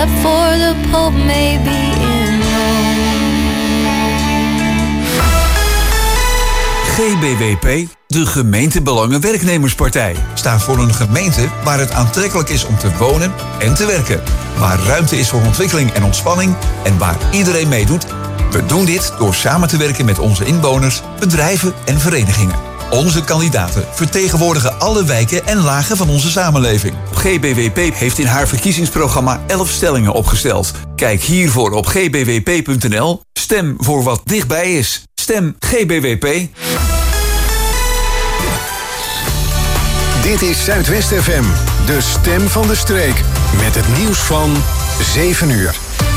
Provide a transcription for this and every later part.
except for the Pope maybe in GBWP, de Gemeentebelangen-werknemerspartij, staat voor een gemeente waar het aantrekkelijk is om te wonen en te werken. Waar ruimte is voor ontwikkeling en ontspanning en waar iedereen meedoet. We doen dit door samen te werken met onze inwoners, bedrijven en verenigingen. Onze kandidaten vertegenwoordigen alle wijken en lagen van onze samenleving. GBWP heeft in haar verkiezingsprogramma 11 stellingen opgesteld. Kijk hiervoor op gbwp.nl. Stem voor wat dichtbij is. Stem GBWP. Dit is Zuidwest FM, de stem van de streek. Met het nieuws van 7 uur.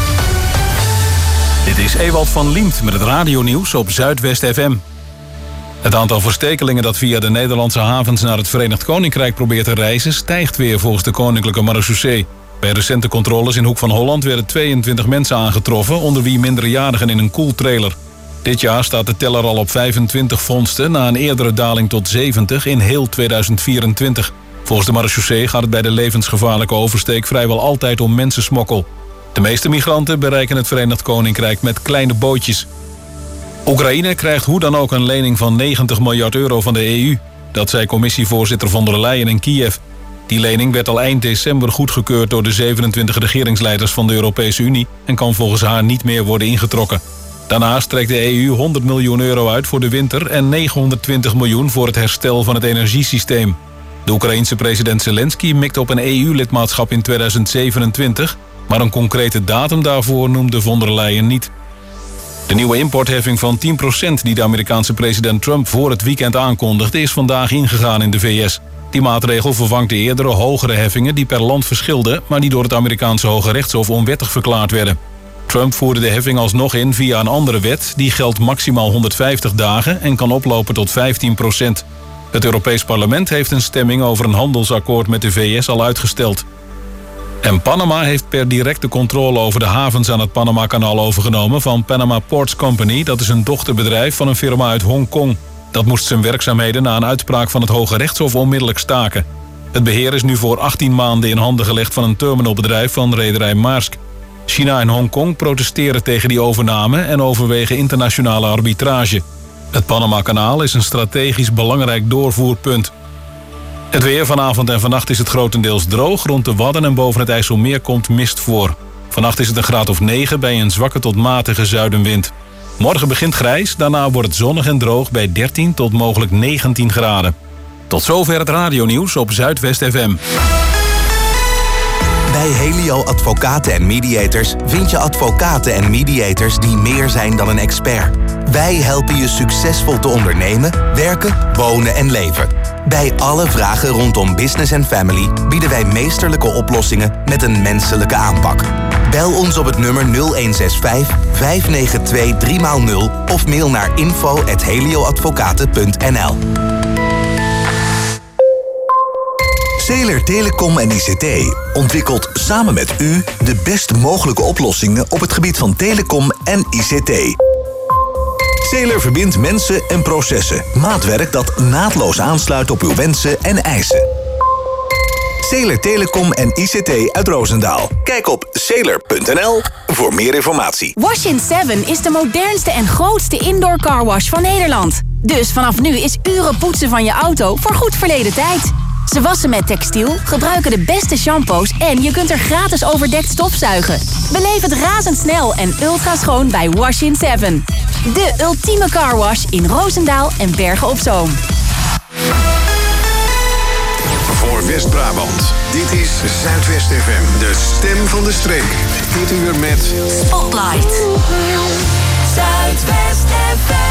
Dit is Ewald van Liemt met het radionieuws op Zuidwest FM. Het aantal verstekelingen dat via de Nederlandse havens naar het Verenigd Koninkrijk probeert te reizen stijgt weer volgens de Koninklijke Marechaussee. Bij recente controles in Hoek van Holland werden 22 mensen aangetroffen, onder wie minderjarigen in een koeltrailer. Dit jaar staat de teller al op 25 vondsten na een eerdere daling tot 70 in heel 2024. Volgens de marechaussee gaat het bij de levensgevaarlijke oversteek vrijwel altijd om mensensmokkel. De meeste migranten bereiken het Verenigd Koninkrijk met kleine bootjes. Oekraïne krijgt hoe dan ook een lening van 90 miljard euro van de EU. Dat zei commissievoorzitter von der Leyen in Kiev. Die lening werd al eind december goedgekeurd door de 27 regeringsleiders van de Europese Unie en kan volgens haar niet meer worden ingetrokken. Daarnaast trekt de EU 100 miljoen euro uit voor de winter en 920 miljoen voor het herstel van het energiesysteem. De Oekraïense president Zelensky mikt op een EU-lidmaatschap in 2027, maar een concrete datum daarvoor noemde von der Leyen niet. De nieuwe importheffing van 10% die de Amerikaanse president Trump voor het weekend aankondigde is vandaag ingegaan in de VS. Die maatregel vervangt de eerdere hogere heffingen die per land verschilden, maar die door het Amerikaanse Hoge Rechtshof onwettig verklaard werden. Trump voerde de heffing alsnog in via een andere wet. Die geldt maximaal 150 dagen en kan oplopen tot 15%. Het Europees Parlement heeft een stemming over een handelsakkoord met de VS al uitgesteld. En Panama heeft per direct de controle over de havens aan het Panama-kanaal overgenomen van Panama Ports Company. Dat is een dochterbedrijf van een firma uit Hongkong. Dat moest zijn werkzaamheden na een uitspraak van het Hoge Rechtshof onmiddellijk staken. Het beheer is nu voor 18 maanden in handen gelegd van een terminalbedrijf van rederij Maersk. China en Hongkong protesteren tegen die overname en overwegen internationale arbitrage. Het Panama-kanaal is een strategisch belangrijk doorvoerpunt. Het weer vanavond en vannacht is het grotendeels droog. Rond de Wadden en boven het IJsselmeer komt mist voor. Vannacht is het een graad of 9 bij een zwakke tot matige zuidenwind. Morgen begint grijs, daarna wordt het zonnig en droog bij 13 tot mogelijk 19 graden. Tot zover het radionieuws op Zuidwest FM. Bij Helio Advocaten en Mediators vind je advocaten en mediators die meer zijn dan een expert. Wij helpen je succesvol te ondernemen, werken, wonen en leven. Bij alle vragen rondom business en family bieden wij meesterlijke oplossingen met een menselijke aanpak. Bel ons op het nummer 0165 592 3x0 of mail naar info@helioadvocaten.nl. Zeeler Telecom en ICT ontwikkelt samen met u de best mogelijke oplossingen op het gebied van telecom en ICT. Zeeler verbindt mensen en processen. Maatwerk dat naadloos aansluit op uw wensen en eisen. Zeeler Telecom en ICT uit Roosendaal. Kijk op zeeler.nl voor meer informatie. Wash-in 7 is de modernste en grootste indoor carwash van Nederland. Dus vanaf nu is uren poetsen van je auto voor goed verleden tijd. Ze wassen met textiel, gebruiken de beste shampoos en je kunt er gratis overdekt stofzuigen. Beleef het razendsnel en ultra schoon bij Wash-in 7. De ultieme carwash in Roosendaal en Bergen op Zoom. Voor West-Brabant, dit is Zuidwest FM, de stem van de streek. Dit uur met Spotlight. Zuidwest FM.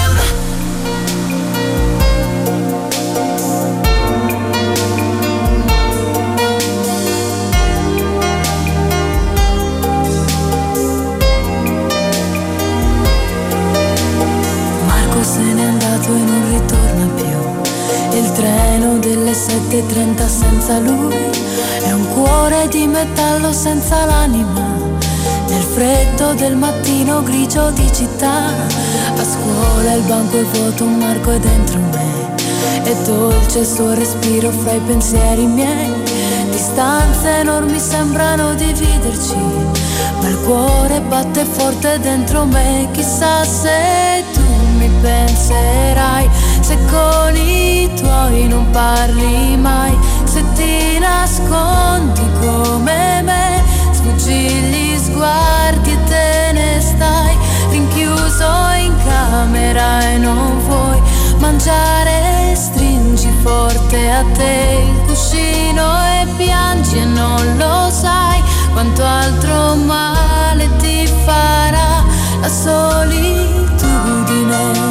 Se n'è andato e non ritorna più. Il treno delle 7:30 senza lui è un cuore di metallo senza l'anima. Nel freddo del mattino grigio di città, a scuola il banco è vuoto, un marco è dentro me. È dolce il suo respiro fra i pensieri miei. Di distanze enormi sembrano dividerci, ma il cuore batte forte dentro me. Chissà se tu mi penserai, se con i tuoi non parli mai, se ti nascondi come me, sfuggi gli sguardi e te ne stai rinchiuso in camera e non vuoi mangiare, stringi forte a te il cuscino e piangi e non lo sai quanto altro male ti farà la solitudine.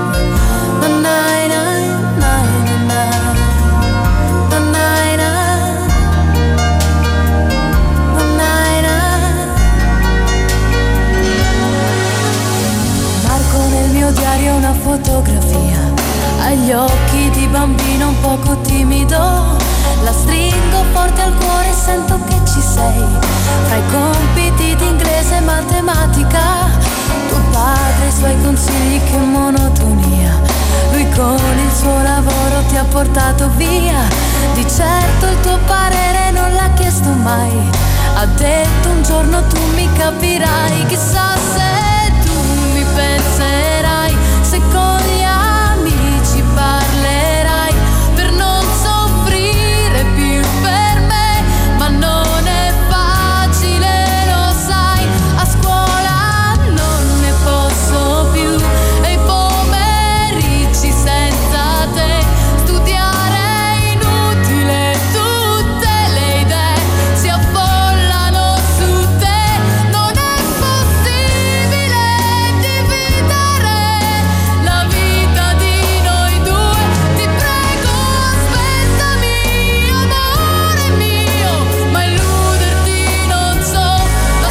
Diario una fotografia, agli occhi di bambino un poco timido, la stringo forte al cuore e sento che ci sei, fra i compiti di inglese e matematica, tuo padre e i suoi consigli, che monotonia, lui con il suo lavoro ti ha portato via, di certo il tuo parere non l'ha chiesto mai, ha detto un giorno tu mi capirai, chissà se tu mi penserai, se con gli amici parlerai, per non soffrire più per me, ma non è facile, lo sai, a scuola non ne posso più, e i pomeriggi senza te, studiare è inutile, tutte le idee si affollano su te, non è possibile dividere la vita di noi due, ti prego aspettami amore mio, ma illuderti non so, la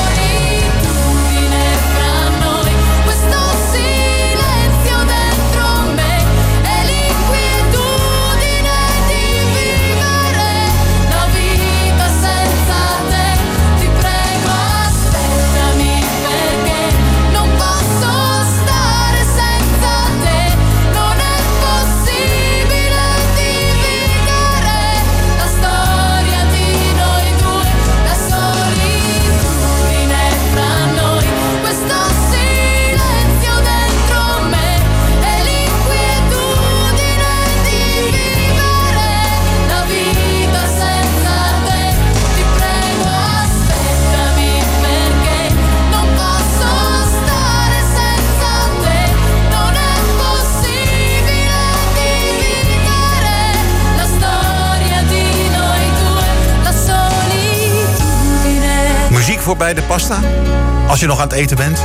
solitudine fra noi, questo silenzio dentro me e l'inquietudine di vivere la vita senza te, ti prego aspettami perché non posso stare senza te, non è possibile dividere la storia di noi due, la solitudine fra noi, questo silenzio dentro me e l'inquietudine di vivere la vita senza te, ti prego aspettami perché non posso stare senza te, non è possibile dividere la storia di noi due, la solitudine. Muziek voorbij de pasta, als je nog aan het eten bent.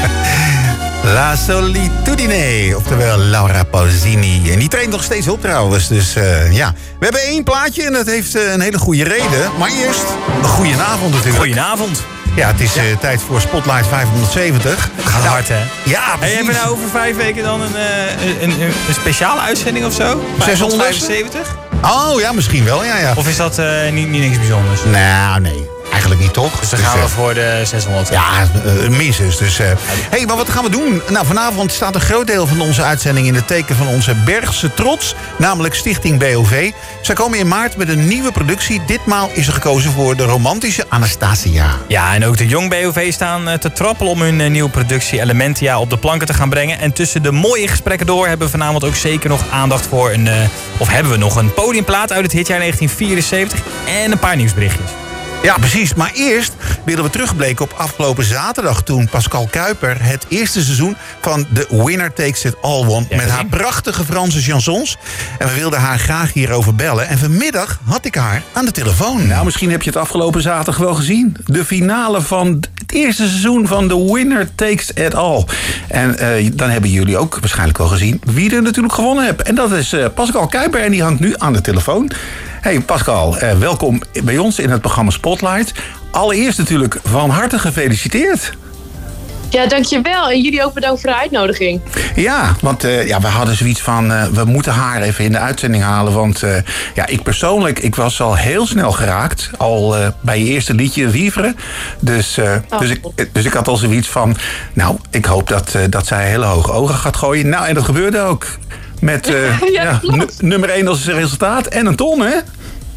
La Solitudine, oftewel Laura Pausini. En die traint nog steeds op trouwens, dus ja. We hebben 1 plaatje en dat heeft een hele goede reden. Maar eerst een goedenavond natuurlijk. Goedenavond. Ja, het is tijd voor Spotlight 570. Gaat hard, hè? Ja, precies. Hey, hebben we nou over 5 weken dan een speciale uitzending of zo? 675? Oh ja, misschien wel, ja. Of is dat niet niks bijzonders? Nou, nee. Eigenlijk niet, toch? Dus dan gaan we voor de 600. Ja, minstens. Dus, hey, maar wat gaan we doen? Nou, vanavond staat een groot deel van onze uitzending in het teken van onze Bergse trots, namelijk Stichting BOV. Zij komen in maart met een nieuwe productie. Ditmaal is er gekozen voor de romantische Anastasia. Ja, en ook de Jong BOV staan te trappelen om hun nieuwe productie Elementia op de planken te gaan brengen. En tussen de mooie gesprekken door hebben we vanavond ook zeker nog aandacht voor hebben we nog een podiumplaat uit het hitjaar 1974 en een paar nieuwsberichtjes. Ja, precies. Maar eerst willen we terugblikken op afgelopen zaterdag, toen Pascal Kuiper het eerste seizoen van The Winner Takes It All won. Ja, met haar prachtige Franse chansons. En we wilden haar graag hierover bellen. En vanmiddag had ik haar aan de telefoon. Nou, misschien heb je het afgelopen zaterdag wel gezien. De finale van het eerste seizoen van The Winner Takes It All. En dan hebben jullie ook waarschijnlijk wel gezien wie er natuurlijk gewonnen heeft. En dat is Pascal Kuiper en die hangt nu aan de telefoon. Hey Pascal, welkom bij ons in het programma Spotlight. Allereerst natuurlijk van harte gefeliciteerd. Ja, dankjewel. En jullie ook bedankt voor de uitnodiging. Ja, want we hadden zoiets van, we moeten haar even in de uitzending halen. Want ik persoonlijk, ik was al heel snel geraakt. Al bij je eerste liedje Vivre. Dus ik had al zoiets van, nou, ik hoop dat zij hele hoge ogen gaat gooien. Nou, en dat gebeurde ook. Met nummer 1 als resultaat en een ton, hè?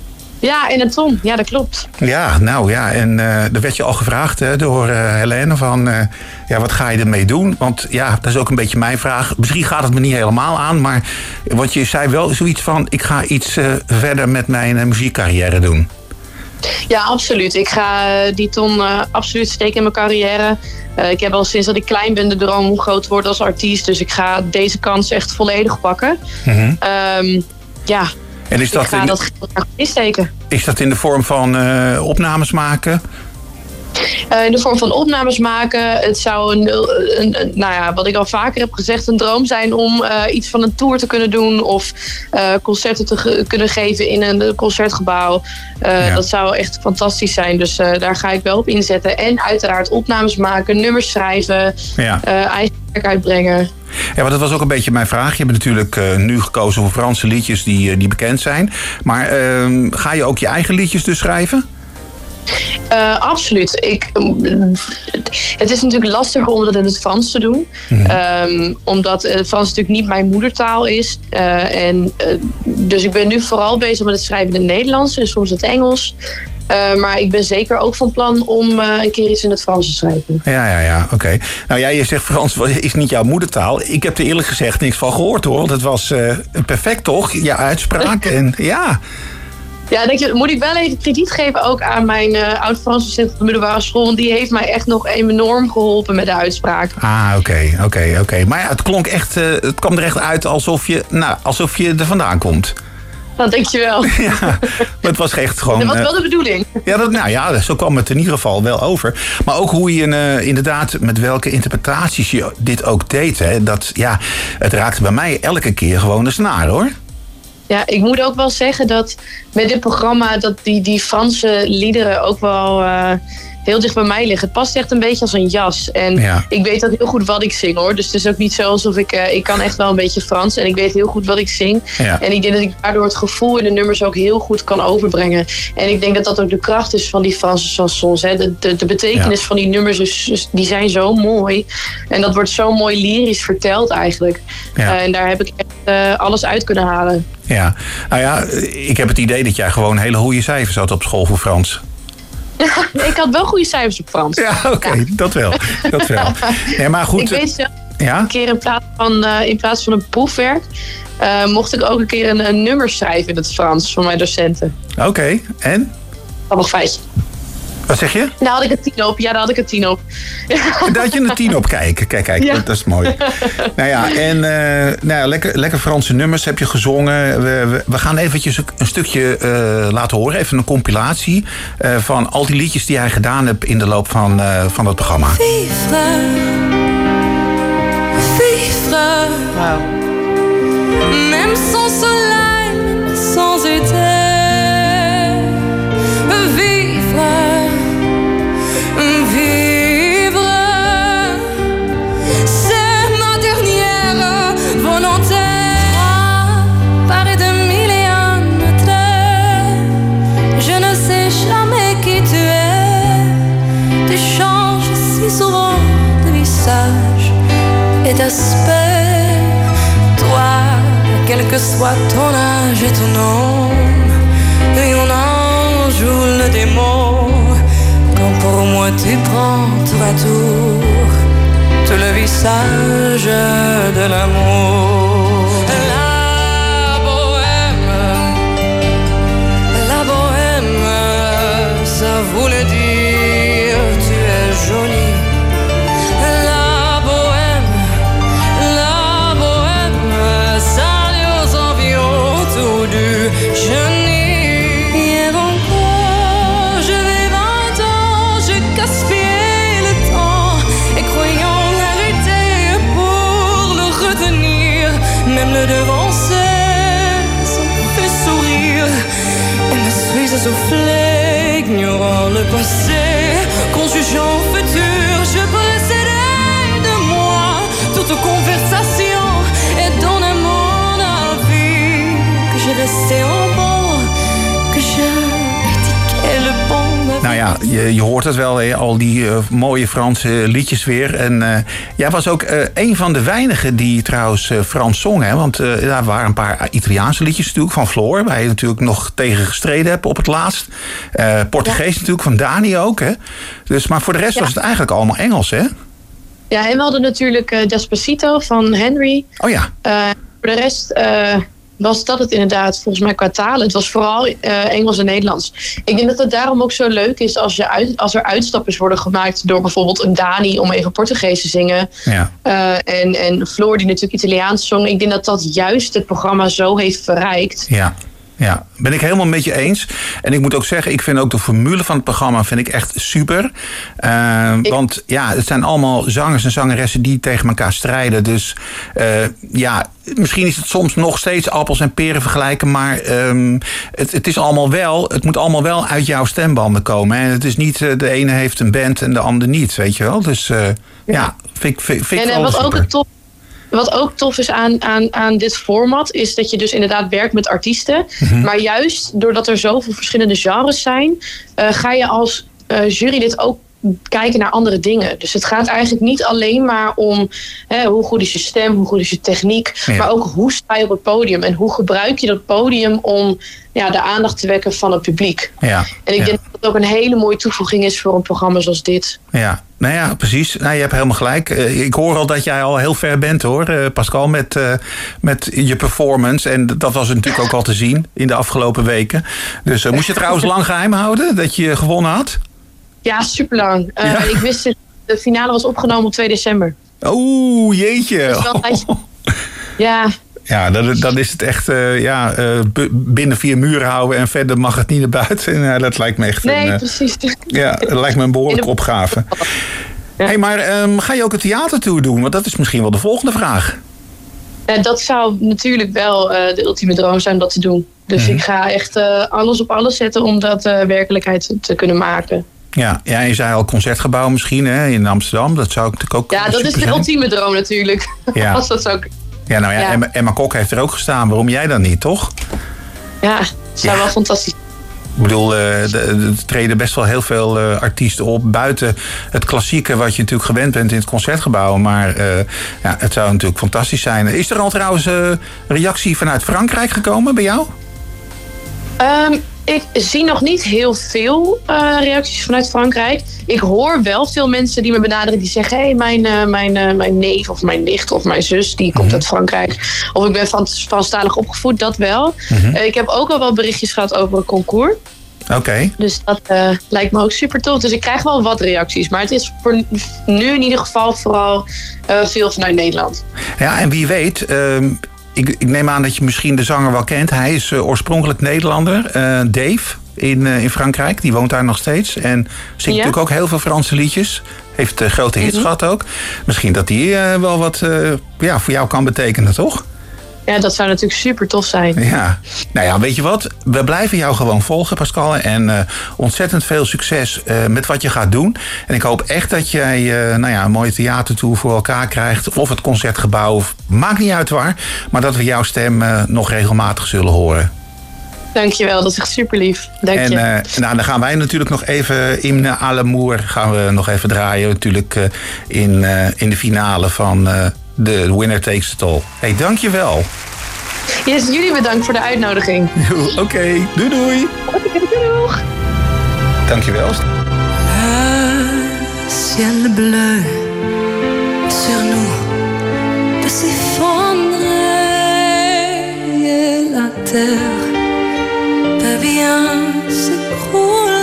Ja, en een ton. Ja, dat klopt. Ja, nou ja, en er werd je al gevraagd door Helene van... wat ga je ermee doen? Want ja, dat is ook een beetje mijn vraag. Misschien gaat het me niet helemaal aan, maar... Want je zei wel zoiets van... ik ga iets verder met mijn muziekcarrière doen. Ja, absoluut. Ik ga die ton absoluut steken in mijn carrière. Ik heb al sinds dat ik klein ben de droom om groot te worden als artiest. Dus ik ga deze kans echt volledig pakken. Mm-hmm. Ja, en is dat ik ga dat geld graag insteken. Is dat in de vorm van opnames maken? In de vorm van opnames maken. Het zou wat ik al vaker heb gezegd, een droom zijn om iets van een tour te kunnen doen. Of concerten te kunnen geven in een concertgebouw. Dat zou echt fantastisch zijn. Dus daar ga ik wel op inzetten. En uiteraard opnames maken, nummers schrijven, eigen werk uitbrengen. Ja, maar dat was ook een beetje mijn vraag. Je hebt natuurlijk nu gekozen voor Franse liedjes die bekend zijn. Maar ga je ook je eigen liedjes dus schrijven? Absoluut. Het is natuurlijk lastiger om dat in het Frans te doen. Mm-hmm. Omdat het Frans natuurlijk niet mijn moedertaal is. Dus ik ben nu vooral bezig met het schrijven in het Nederlands en soms het Engels. Maar ik ben zeker ook van plan om een keer iets in het Frans te schrijven. Ja, oké. Nou ja, je zegt Frans is niet jouw moedertaal. Ik heb er eerlijk gezegd niks van gehoord hoor. Want het was perfect toch? Je uitspraak en ja... Ja, moet ik wel even krediet geven ook aan mijn oud-Frans docent op de middelbare school. Want die heeft mij echt nog enorm geholpen met de uitspraak. Ah, oké. Maar ja, het klonk echt, het kwam er echt uit alsof je er vandaan komt. Dat denk je wel. Ja, maar het was echt gewoon... Dat was wel de bedoeling. Ja, zo kwam het in ieder geval wel over. Maar ook hoe je inderdaad, met welke interpretaties je dit ook deed. Hè, het raakte bij mij elke keer gewoon de snaar, hoor. Ja, ik moet ook wel zeggen dat met dit programma... dat die Franse liederen ook wel heel dicht bij mij liggen. Het past echt een beetje als een jas. En ik weet ook heel goed wat ik zing, hoor. Dus het is ook niet zo alsof ik kan echt wel een beetje Frans. En ik weet heel goed wat ik zing. Ja. En ik denk dat ik daardoor het gevoel in de nummers ook heel goed kan overbrengen. En ik denk dat dat ook de kracht is van die Franse chansons. Hè. De betekenis van die nummers, dus die zijn zo mooi. En dat wordt zo mooi lyrisch verteld eigenlijk. Ja. En daar heb ik echt alles uit kunnen halen. Ja, nou ja, ik heb het idee dat jij gewoon hele goede cijfers had op school voor Frans. Ik had wel goede cijfers op Frans. Ja, oké, dat wel. Ja, maar goed. Ik weet zelf een keer in plaats van een proefwerk... mocht ik ook een keer een nummer schrijven in het Frans voor mijn docenten. Oké, en? Grappig feitje. Wat zeg je? Daar had ik een 10 op. Ja, daar had ik een 10 op. Daar had je een 10 op. Kijk, ja. Dat is mooi. Nou ja, en lekker Franse nummers heb je gezongen. We gaan eventjes een stukje laten horen. Even een compilatie van al die liedjes die jij gedaan hebt in de loop van het programma. Vivre. Wow. Même sans soleil, sans été. Et d'aspect, toi, quel que soit ton âge et ton nom, et on en joue le démon. Quand pour moi tu prends tour à tour tout le visage de l'amour. La bohème, ça voulait dire tu es jolie. Hier encore, je vais 20 ans, je gaspille le temps et croyant l'arrêter pour le retenir, même le devancer, ça me fait sourire et me suis essoufflée, ignorant le passé, conjugeant futur, je précédais de moi toute conversation et donnais mon avis que j'ai resté en bon. Nou ja, Ja, je hoort het wel, hè? Al die mooie Franse liedjes weer. En jij was ook een van de weinigen die trouwens Frans zong. Hè? Want daar waren een paar Italiaanse liedjes natuurlijk van Floor. Waar je natuurlijk nog tegen gestreden hebt op het laatst. Portugees natuurlijk, van Dani ook. Hè? Dus, maar voor de rest was het eigenlijk allemaal Engels, hè? Ja, en we hadden natuurlijk Despacito van Henry. Oh ja. Voor de rest was dat het inderdaad volgens mij qua talen. Het was vooral Engels en Nederlands. Ik denk dat het daarom ook zo leuk is als er uitstapjes worden gemaakt door bijvoorbeeld een Dani om even Portugees te zingen. Ja. En Floor die natuurlijk Italiaans zong. Ik denk dat dat juist het programma zo heeft verrijkt. Ja, ben ik helemaal met je eens. En ik moet ook zeggen, ik vind ook de formule van het programma vind ik echt super. Want ja, het zijn allemaal zangers en zangeressen die tegen elkaar strijden. Dus misschien is het soms nog steeds appels en peren vergelijken. Maar het moet allemaal wel uit jouw stembanden komen. En het is niet de ene heeft een band en de ander niet, weet je wel. Dus vind ik en wel super. Wat ook tof is aan dit format, is dat je dus inderdaad werkt met artiesten. Mm-hmm. Maar juist doordat er zoveel verschillende genres zijn, ga je als jurylid ook kijken naar andere dingen. Dus het gaat eigenlijk niet alleen maar om hoe goed is je stem, hoe goed is je techniek, maar ook hoe sta je op het podium en hoe gebruik je dat podium om de aandacht te wekken van het publiek. Ja. En ik denk dat het ook een hele mooie toevoeging is voor een programma zoals dit. Ja. Nou ja, precies. Nou, je hebt helemaal gelijk. Ik hoor al dat jij al heel ver bent, hoor, Pascal, met je performance. En dat was natuurlijk ook al te zien in de afgelopen weken. Dus moest je trouwens lang geheim houden dat je gewonnen had? Ja, superlang. Ik wist het. De finale was opgenomen op 2 december. Oeh, jeetje. Dus wel een tijdje. Ja. Ja, dan is het echt binnen 4 muren houden en verder mag het niet naar buiten. En, dat lijkt me echt precies. Ja, dat lijkt me een behoorlijke opgave. Ja. Hey, maar ga je ook een theatertour doen? Want dat is misschien wel de volgende vraag. Dat zou natuurlijk wel de ultieme droom zijn om dat te doen. Dus ik ga echt alles op alles zetten om dat werkelijkheid te kunnen maken. Ja, je zei al Concertgebouw misschien in Amsterdam. Dat zou natuurlijk ook ja, dat is de ultieme droom natuurlijk. Ja. Als dat zou... Ja, nou ja, Emma Kok heeft er ook gestaan. Waarom jij dan niet, toch? Ja, het zou wel fantastisch. Ik bedoel, er treden best wel heel veel artiesten op. Buiten het klassieke wat je natuurlijk gewend bent in het Concertgebouw. Maar het zou natuurlijk fantastisch zijn. Is er al trouwens reactie vanuit Frankrijk gekomen bij jou? Ik zie nog niet heel veel reacties vanuit Frankrijk. Ik hoor wel veel mensen die me benaderen die zeggen... hey, mijn neef of mijn nicht of mijn zus die komt uit Frankrijk. Of ik ben Franstalig opgevoed, dat wel. Ik heb ook al wel berichtjes gehad over een concours. Oké. Dus dat lijkt me ook super tof. Dus ik krijg wel wat reacties. Maar het is voor nu in ieder geval vooral veel vanuit Nederland. Ja, en wie weet... Ik neem aan dat je misschien de zanger wel kent. Hij is oorspronkelijk Nederlander. Dave in Frankrijk. Die woont daar nog steeds. En zingt natuurlijk ook heel veel Franse liedjes. Heeft grote hits gehad ook. Misschien dat die wel wat voor jou kan betekenen, toch? Ja, dat zou natuurlijk super tof zijn. Ja. Nou ja, weet je wat? We blijven jou gewoon volgen, Pascal. En ontzettend veel succes met wat je gaat doen. En ik hoop echt dat jij een mooie theatertour voor elkaar krijgt. Of het Concertgebouw. Maakt niet uit waar. Maar dat we jouw stem nog regelmatig zullen horen. Dankjewel, dat is echt super lief. Dank je. En dan gaan wij natuurlijk nog even in Alamour gaan we nog even draaien. Natuurlijk in de finale van... de winner takes it all. Hey, dankjewel. Yes, jullie bedankt voor de uitnodiging. Oké, doei doei. Doeg. Dankjewel. Le ciel bleu sur nous peut s'effondrer et la terre peut bien s'écrouler.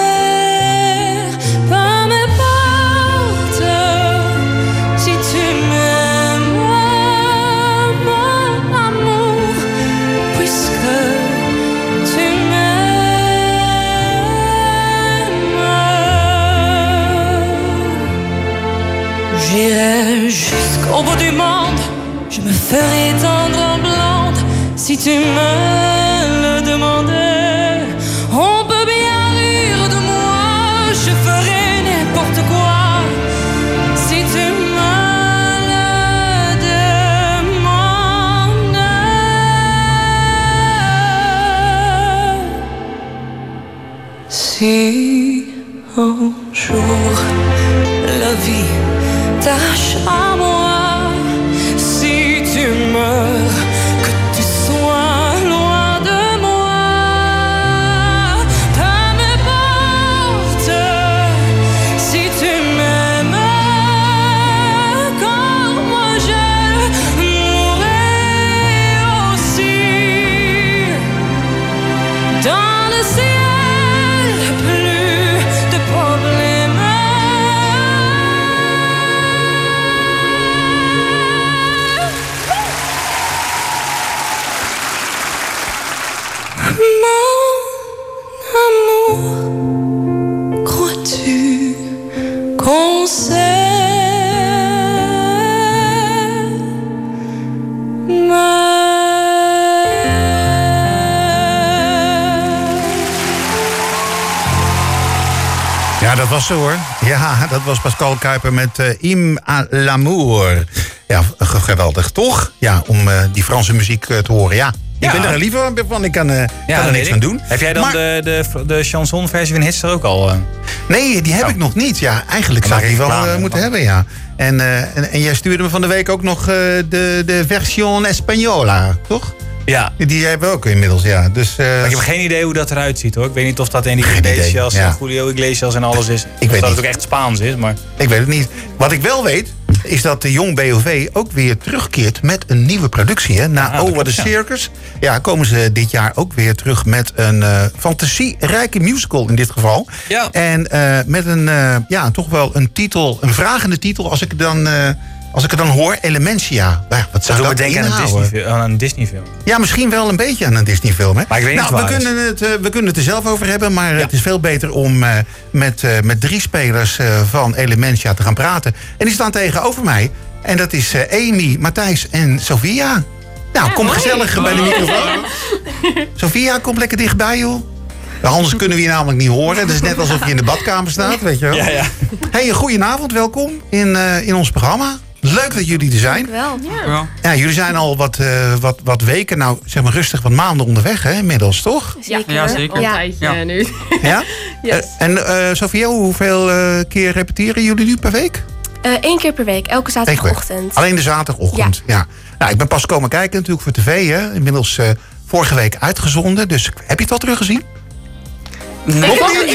J'irai jusqu'au bout du monde, je me ferai tendre en blonde si tu me le demandais. On peut bien rire de moi, je ferai n'importe quoi si tu me le demandais. Si Un jour, la vie tâche à moi. Si tu meurs, que tu sois loin de moi. Peu m'importe si tu m'aimes comme moi je mourrai aussi. Dans le ciel, plus de problèmes. Mon amour, crois-tu qu'on Ja, dat was zo hoor. Ja, dat was Pascal Kuiper met Im à l'amour. Ja, geweldig, toch? Ja, om die Franse muziek te horen. Ja, ik ben er een liever van. Ik kan er niks aan doen. Heb jij dan de chansonversie van Hits er ook al? Nee, die heb ik nog niet. Ja, eigenlijk zou ik die wel moeten hebben, ja. En jij stuurde me van de week ook nog de version Española, toch? Ja. Die hebben we ook inmiddels, ja. Dus, ik heb geen idee hoe dat eruit ziet, hoor. Ik weet niet of dat Enrique Iglesias, Julio Iglesias en alles is. Ik weet dat niet. het ook echt Spaans is, maar... Ik weet het niet. Wat ik wel weet, is dat de Jong BOV ook weer terugkeert met een nieuwe productie. Hè? Na Oh What a Circus. Ja, komen ze dit jaar ook weer terug met een fantasierijke musical in dit geval. Ja. En met een, toch wel een titel, een vragende titel als ik het dan hoor, Elementia. Ja, wat zou dat denken aan een Disney-film. Ja, misschien wel een beetje aan een Disney-film. Hè? Maar ik weet niet we kunnen het er zelf over hebben, maar het is veel beter om met 3 spelers van Elementia te gaan praten. En die staan tegenover mij. En dat is Amy, Matthijs en Sophia. Nou, kom gezellig bij de microfoon. Sophia, kom lekker dichtbij, joh. Anders kunnen we je namelijk niet horen. Het is net alsof je in de badkamer staat, weet je wel. Ja. Hey, een goedenavond, welkom in ons programma. Leuk dat jullie er zijn. Wel. Ja, jullie zijn al wat weken, nou zeg maar rustig, wat maanden onderweg, hè, inmiddels, toch? Zeker. Ja, zeker. Al een tijdje nu. Ja? Yes. En Sophia, hoeveel keer repeteren jullie nu per week? 1 keer per week, elke zaterdagochtend. Alleen de zaterdagochtend, ja. Nou, ik ben pas komen kijken natuurlijk voor tv, hè. Inmiddels vorige week uitgezonden, dus heb je het al teruggezien? Nee,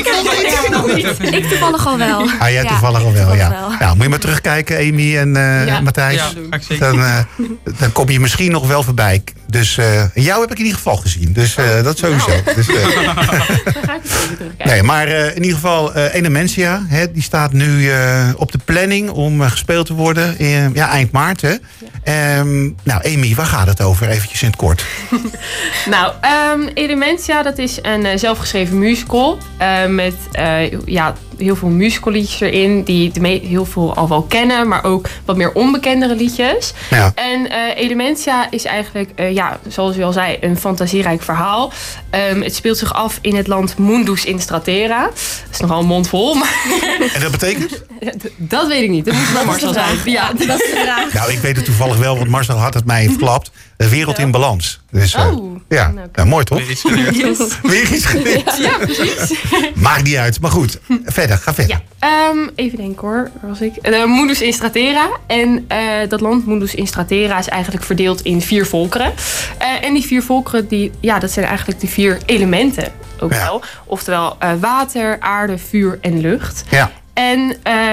ik toevallig al wel. Ah, jij toevallig al wel, ja. Nou, moet je maar terugkijken, Amy en Matthijs. Ja, ga ik zeker. Dan kom je misschien nog wel voorbij. Dus jou heb ik in ieder geval gezien. Dus dat sowieso. Nou. Dus, ga ik even terugkijken. nee, maar in ieder geval Elementia, die staat nu op de planning om gespeeld te worden eind maart. Hè? Nou, Amy, waar gaat het over? Eventjes in het kort. Nou, Elementia, dat is een zelfgeschreven musical. Met heel veel musicalliedjes erin. Die heel veel al wel kennen. Maar ook wat meer onbekendere liedjes. Ja. En Elementia is eigenlijk, zoals u al zei, een fantasierijk verhaal. Het speelt zich af in het land Mundus Instratera. Dat is nogal een mond vol. Maar En dat betekent? Dat weet ik niet. Dat moet wel Marcel zijn. Ja, dat is de vraag. Nou, ik weet het toevallig wel, want Marcel had het mij verklapt. De wereld in balans. Dus, ja, mooi toch? Weer iets geleerd. Yes. Weer iets geleerd. Ja, precies. Maakt niet uit, maar goed. Ga verder. Ja, even denken hoor. Waar was ik? Mundus Instratera. En dat land Mundus Instratera is eigenlijk verdeeld in 4 volkeren. En die 4 volkeren, dat zijn eigenlijk de 4 elementen ook wel. Oftewel water, aarde, vuur en lucht. Ja. En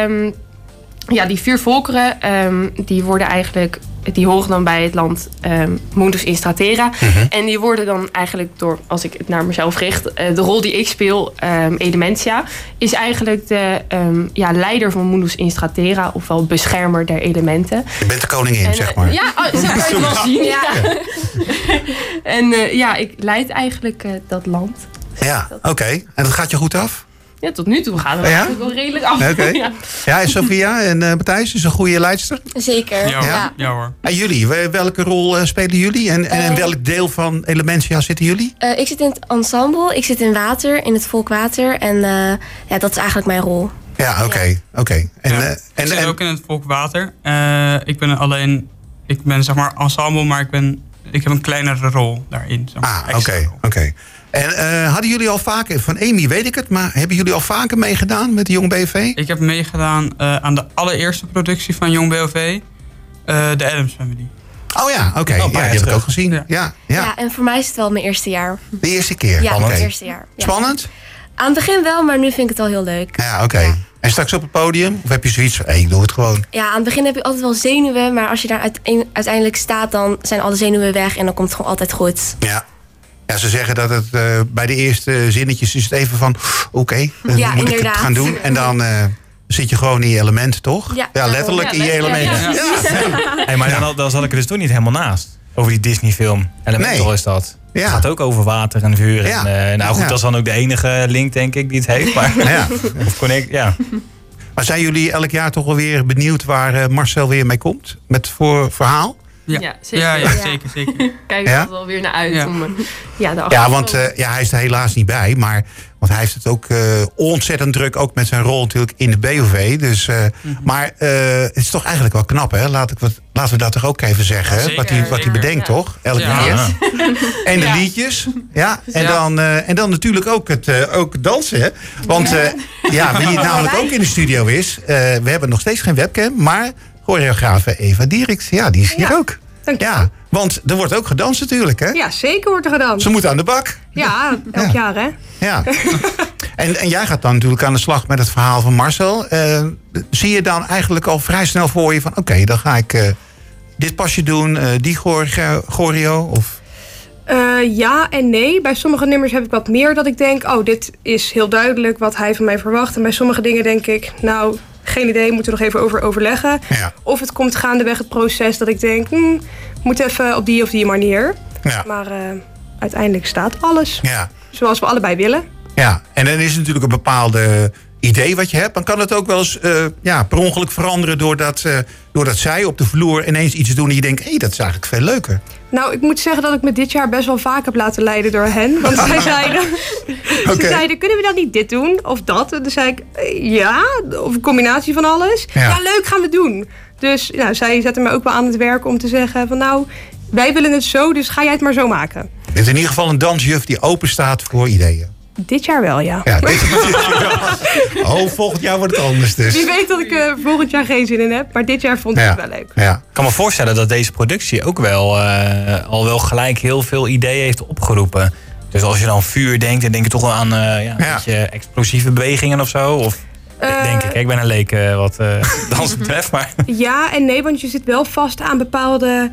die 4 volkeren, die horen dan bij het land Mundus Instratera. Mm-hmm. En die worden dan eigenlijk door, als ik het naar mezelf richt, de rol die ik speel, Elementia, is eigenlijk de leider van Mundus Instratera, ofwel beschermer der elementen. Je bent de koningin, zeg maar. Ja, zo kan je het wel zien. Ja. En ik leid eigenlijk dat land. Ja, oké. En dat gaat je goed af? Ja, tot nu toe gaat het eigenlijk wel redelijk af. Oké. Ja, en Sophia en Matthijs is een goede leidster? Zeker. Ja hoor. En jullie, welke rol spelen jullie? En in welk deel van Elementia zitten jullie? Ik zit in het ensemble. Ik zit in water, in het volk water. En dat is eigenlijk mijn rol. Ja, oké. Ik zit ook in het volk water. Ik ben zeg maar ensemble, maar ik ben ik heb een kleinere rol daarin. Oké. En hadden jullie al vaker, van Amy weet ik het, maar hebben jullie al vaker meegedaan met de Jong BOV? Ik heb meegedaan aan de allereerste productie van Jong BOV, de Addams Family. Oh ja, oké. Ja, die heb ik ook gezien. Ja, en voor mij is het wel mijn eerste jaar. De eerste keer? Ja, het eerste jaar. Ja. Spannend? Aan het begin wel, maar nu vind ik het al heel leuk. Ja, oké. Ja. En straks op het podium? Of heb je zoiets van, ik doe het gewoon? Ja, aan het begin heb je altijd wel zenuwen, maar als je daar uiteindelijk staat, dan zijn alle zenuwen weg en dan komt het gewoon altijd goed. Ja. Ja, ze zeggen dat het bij de eerste zinnetjes is het even van, oké, moet ik het gaan doen. En dan zit je gewoon in je elementen, toch? Ja, letterlijk in je elementen. Ja. Hey, maar dan zat ik er dus toch niet helemaal naast. Over die Disney-film. Elemental is dat. Ja. Het gaat ook over water en vuur. Ja. En, dat is dan ook de enige link, denk ik, die het heeft. Maar, of connect, Maar zijn jullie elk jaar toch wel weer benieuwd waar Marcel weer mee komt? Met voor verhaal? Ja, zeker. Ja, zeker. Kijk er wel weer naar uit. Ja, want hij is er helaas niet bij. Maar want hij heeft het ook ontzettend druk. Ook met zijn rol natuurlijk in de BOV. Dus, maar het is toch eigenlijk wel knap, hè? Laten we dat toch ook even zeggen. Hè? Wat hij bedenkt, toch? Elke keer. En de liedjes. Ja. En dan natuurlijk ook dansen. Hè? Want wie het namelijk ook in de studio is. We hebben nog steeds geen webcam. Maar choreografe Eva Dieriks, die is hier ook. Ja, want er wordt ook gedanst natuurlijk, hè? Ja, zeker wordt er gedanst. Ze moeten aan de bak. Ja, elk jaar, hè? Ja. En jij gaat dan natuurlijk aan de slag met het verhaal van Marcel. Zie je dan eigenlijk al vrij snel voor je van, oké, dan ga ik dit pasje doen, die choreo? Of... Ja en nee. Bij sommige nummers heb ik wat meer dat ik denk, dit is heel duidelijk wat hij van mij verwacht. En bij sommige dingen denk ik, geen idee, moeten we nog even over overleggen. Ja. Of het komt gaandeweg het proces dat ik denk, moet even op die of die manier. Ja. Maar uiteindelijk staat alles zoals we allebei willen. Ja, en dan is het natuurlijk een bepaalde idee wat je hebt. Dan kan het ook wel eens per ongeluk veranderen doordat zij op de vloer ineens iets doen en je denkt, dat is eigenlijk veel leuker. Nou, ik moet zeggen dat ik me dit jaar best wel vaak heb laten leiden door hen. Want zij zeiden, kunnen we dan niet dit doen of dat? En toen zei ik, of een combinatie van alles. Ja, leuk, gaan we doen. Dus zij zetten me ook wel aan het werk om te zeggen van wij willen het zo, dus ga jij het maar zo maken. Het is in ieder geval een dansjuf die open staat voor ideeën. Dit jaar wel, ja. Volgend jaar wordt het anders dus. Wie weet dat ik volgend jaar geen zin in heb. Maar dit jaar vond ik het wel leuk. Ja. Ik kan me voorstellen dat deze productie ook wel al wel gelijk heel veel ideeën heeft opgeroepen. Dus als je dan vuur denkt, dan denk je toch wel aan een beetje explosieve bewegingen of zo. Of denk ik ben een leek wat dans betreft. Maar. Ja en nee, want je zit wel vast aan bepaalde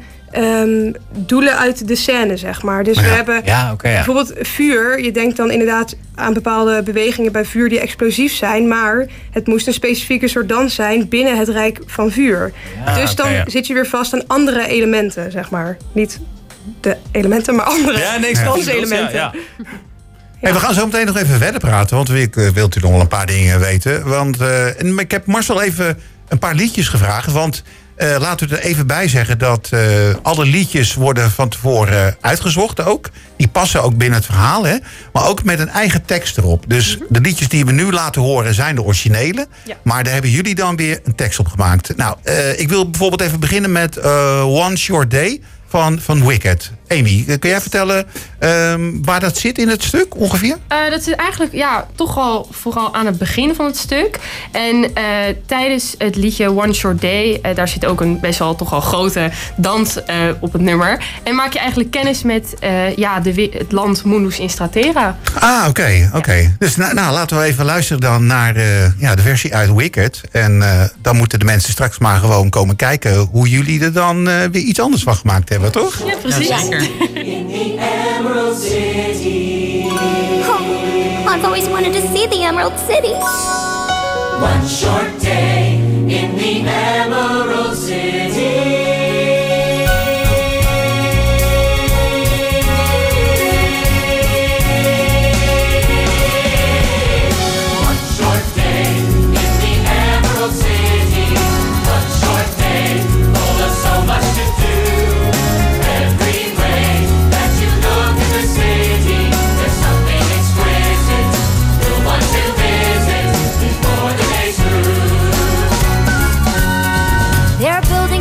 doelen uit de scène, zeg maar. Dus we hebben bijvoorbeeld vuur. Je denkt dan inderdaad aan bepaalde bewegingen bij vuur die explosief zijn. Maar het moest een specifieke soort dans zijn binnen het rijk van vuur. Ja, dus dan zit je weer vast aan andere elementen, zeg maar. Niet de elementen, maar andere danselementen. Ja. Hey, we gaan zo meteen nog even verder praten. Want ik wil natuurlijk nog wel een paar dingen weten. Want ik heb Marcel even een paar liedjes gevraagd. Want laten we er even bij zeggen dat alle liedjes worden van tevoren uitgezocht ook. Die passen ook binnen het verhaal, hè? Maar ook met een eigen tekst erop. Dus de liedjes die we nu laten horen zijn de originele. Ja. Maar daar hebben jullie dan weer een tekst op gemaakt. Nou, ik wil bijvoorbeeld even beginnen met One Short Day van Wicked. Amy, kun jij vertellen waar dat zit in het stuk ongeveer? Dat zit eigenlijk toch al vooral aan het begin van het stuk. En tijdens het liedje One Short Day, daar zit ook een best wel toch al grote dans op het nummer. En maak je eigenlijk kennis met het land Mundus Instratera. Ah, oké. Dus laten we even luisteren dan naar de versie uit Wicked. En dan moeten de mensen straks maar gewoon komen kijken hoe jullie er dan weer iets anders van gemaakt hebben, toch? Ja, precies. Ja, zeker. In the Emerald City. Oh, I've always wanted to see the Emerald City. One short day in the Emerald City. They're building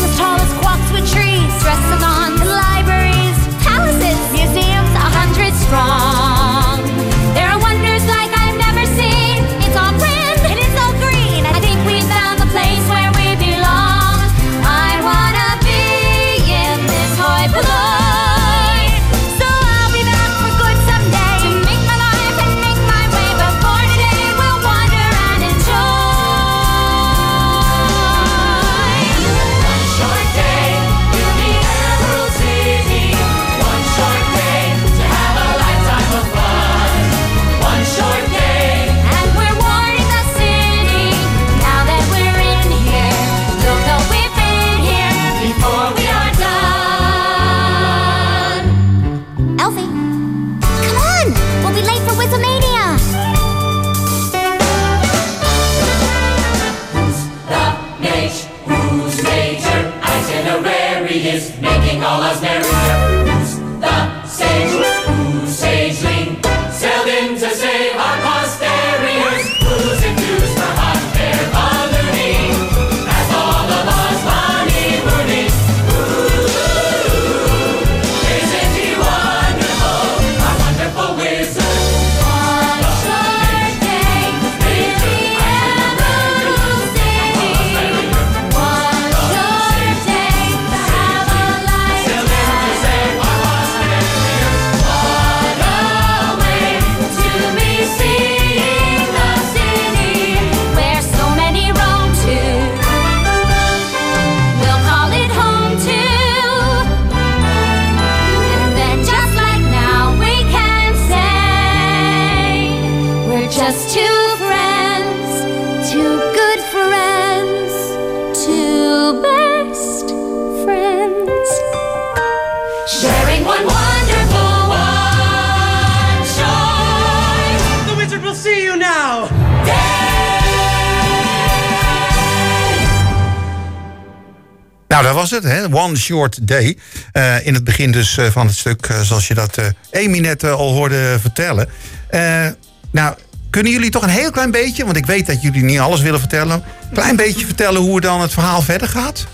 Nou, dat was het, hè? One Short Day. In het begin dus van het stuk, zoals je dat Amy net al hoorde vertellen. Nou, kunnen jullie toch een heel klein beetje, want ik weet dat jullie niet alles willen vertellen, een klein beetje vertellen hoe dan het verhaal verder gaat?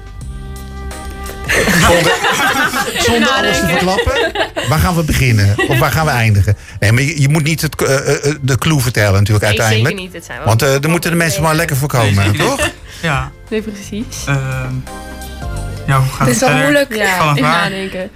Zonder alles te verklappen. Waar gaan we beginnen? Of waar gaan we eindigen? Nee, maar je moet niet de clue vertellen natuurlijk uiteindelijk. Zeker niet. Het zijn wel want daar moeten de mensen maar lekker voor komen, toch? Ja. Nee, precies. Ja, hoe gaat het is wel moeilijk. Ja, even nadenken.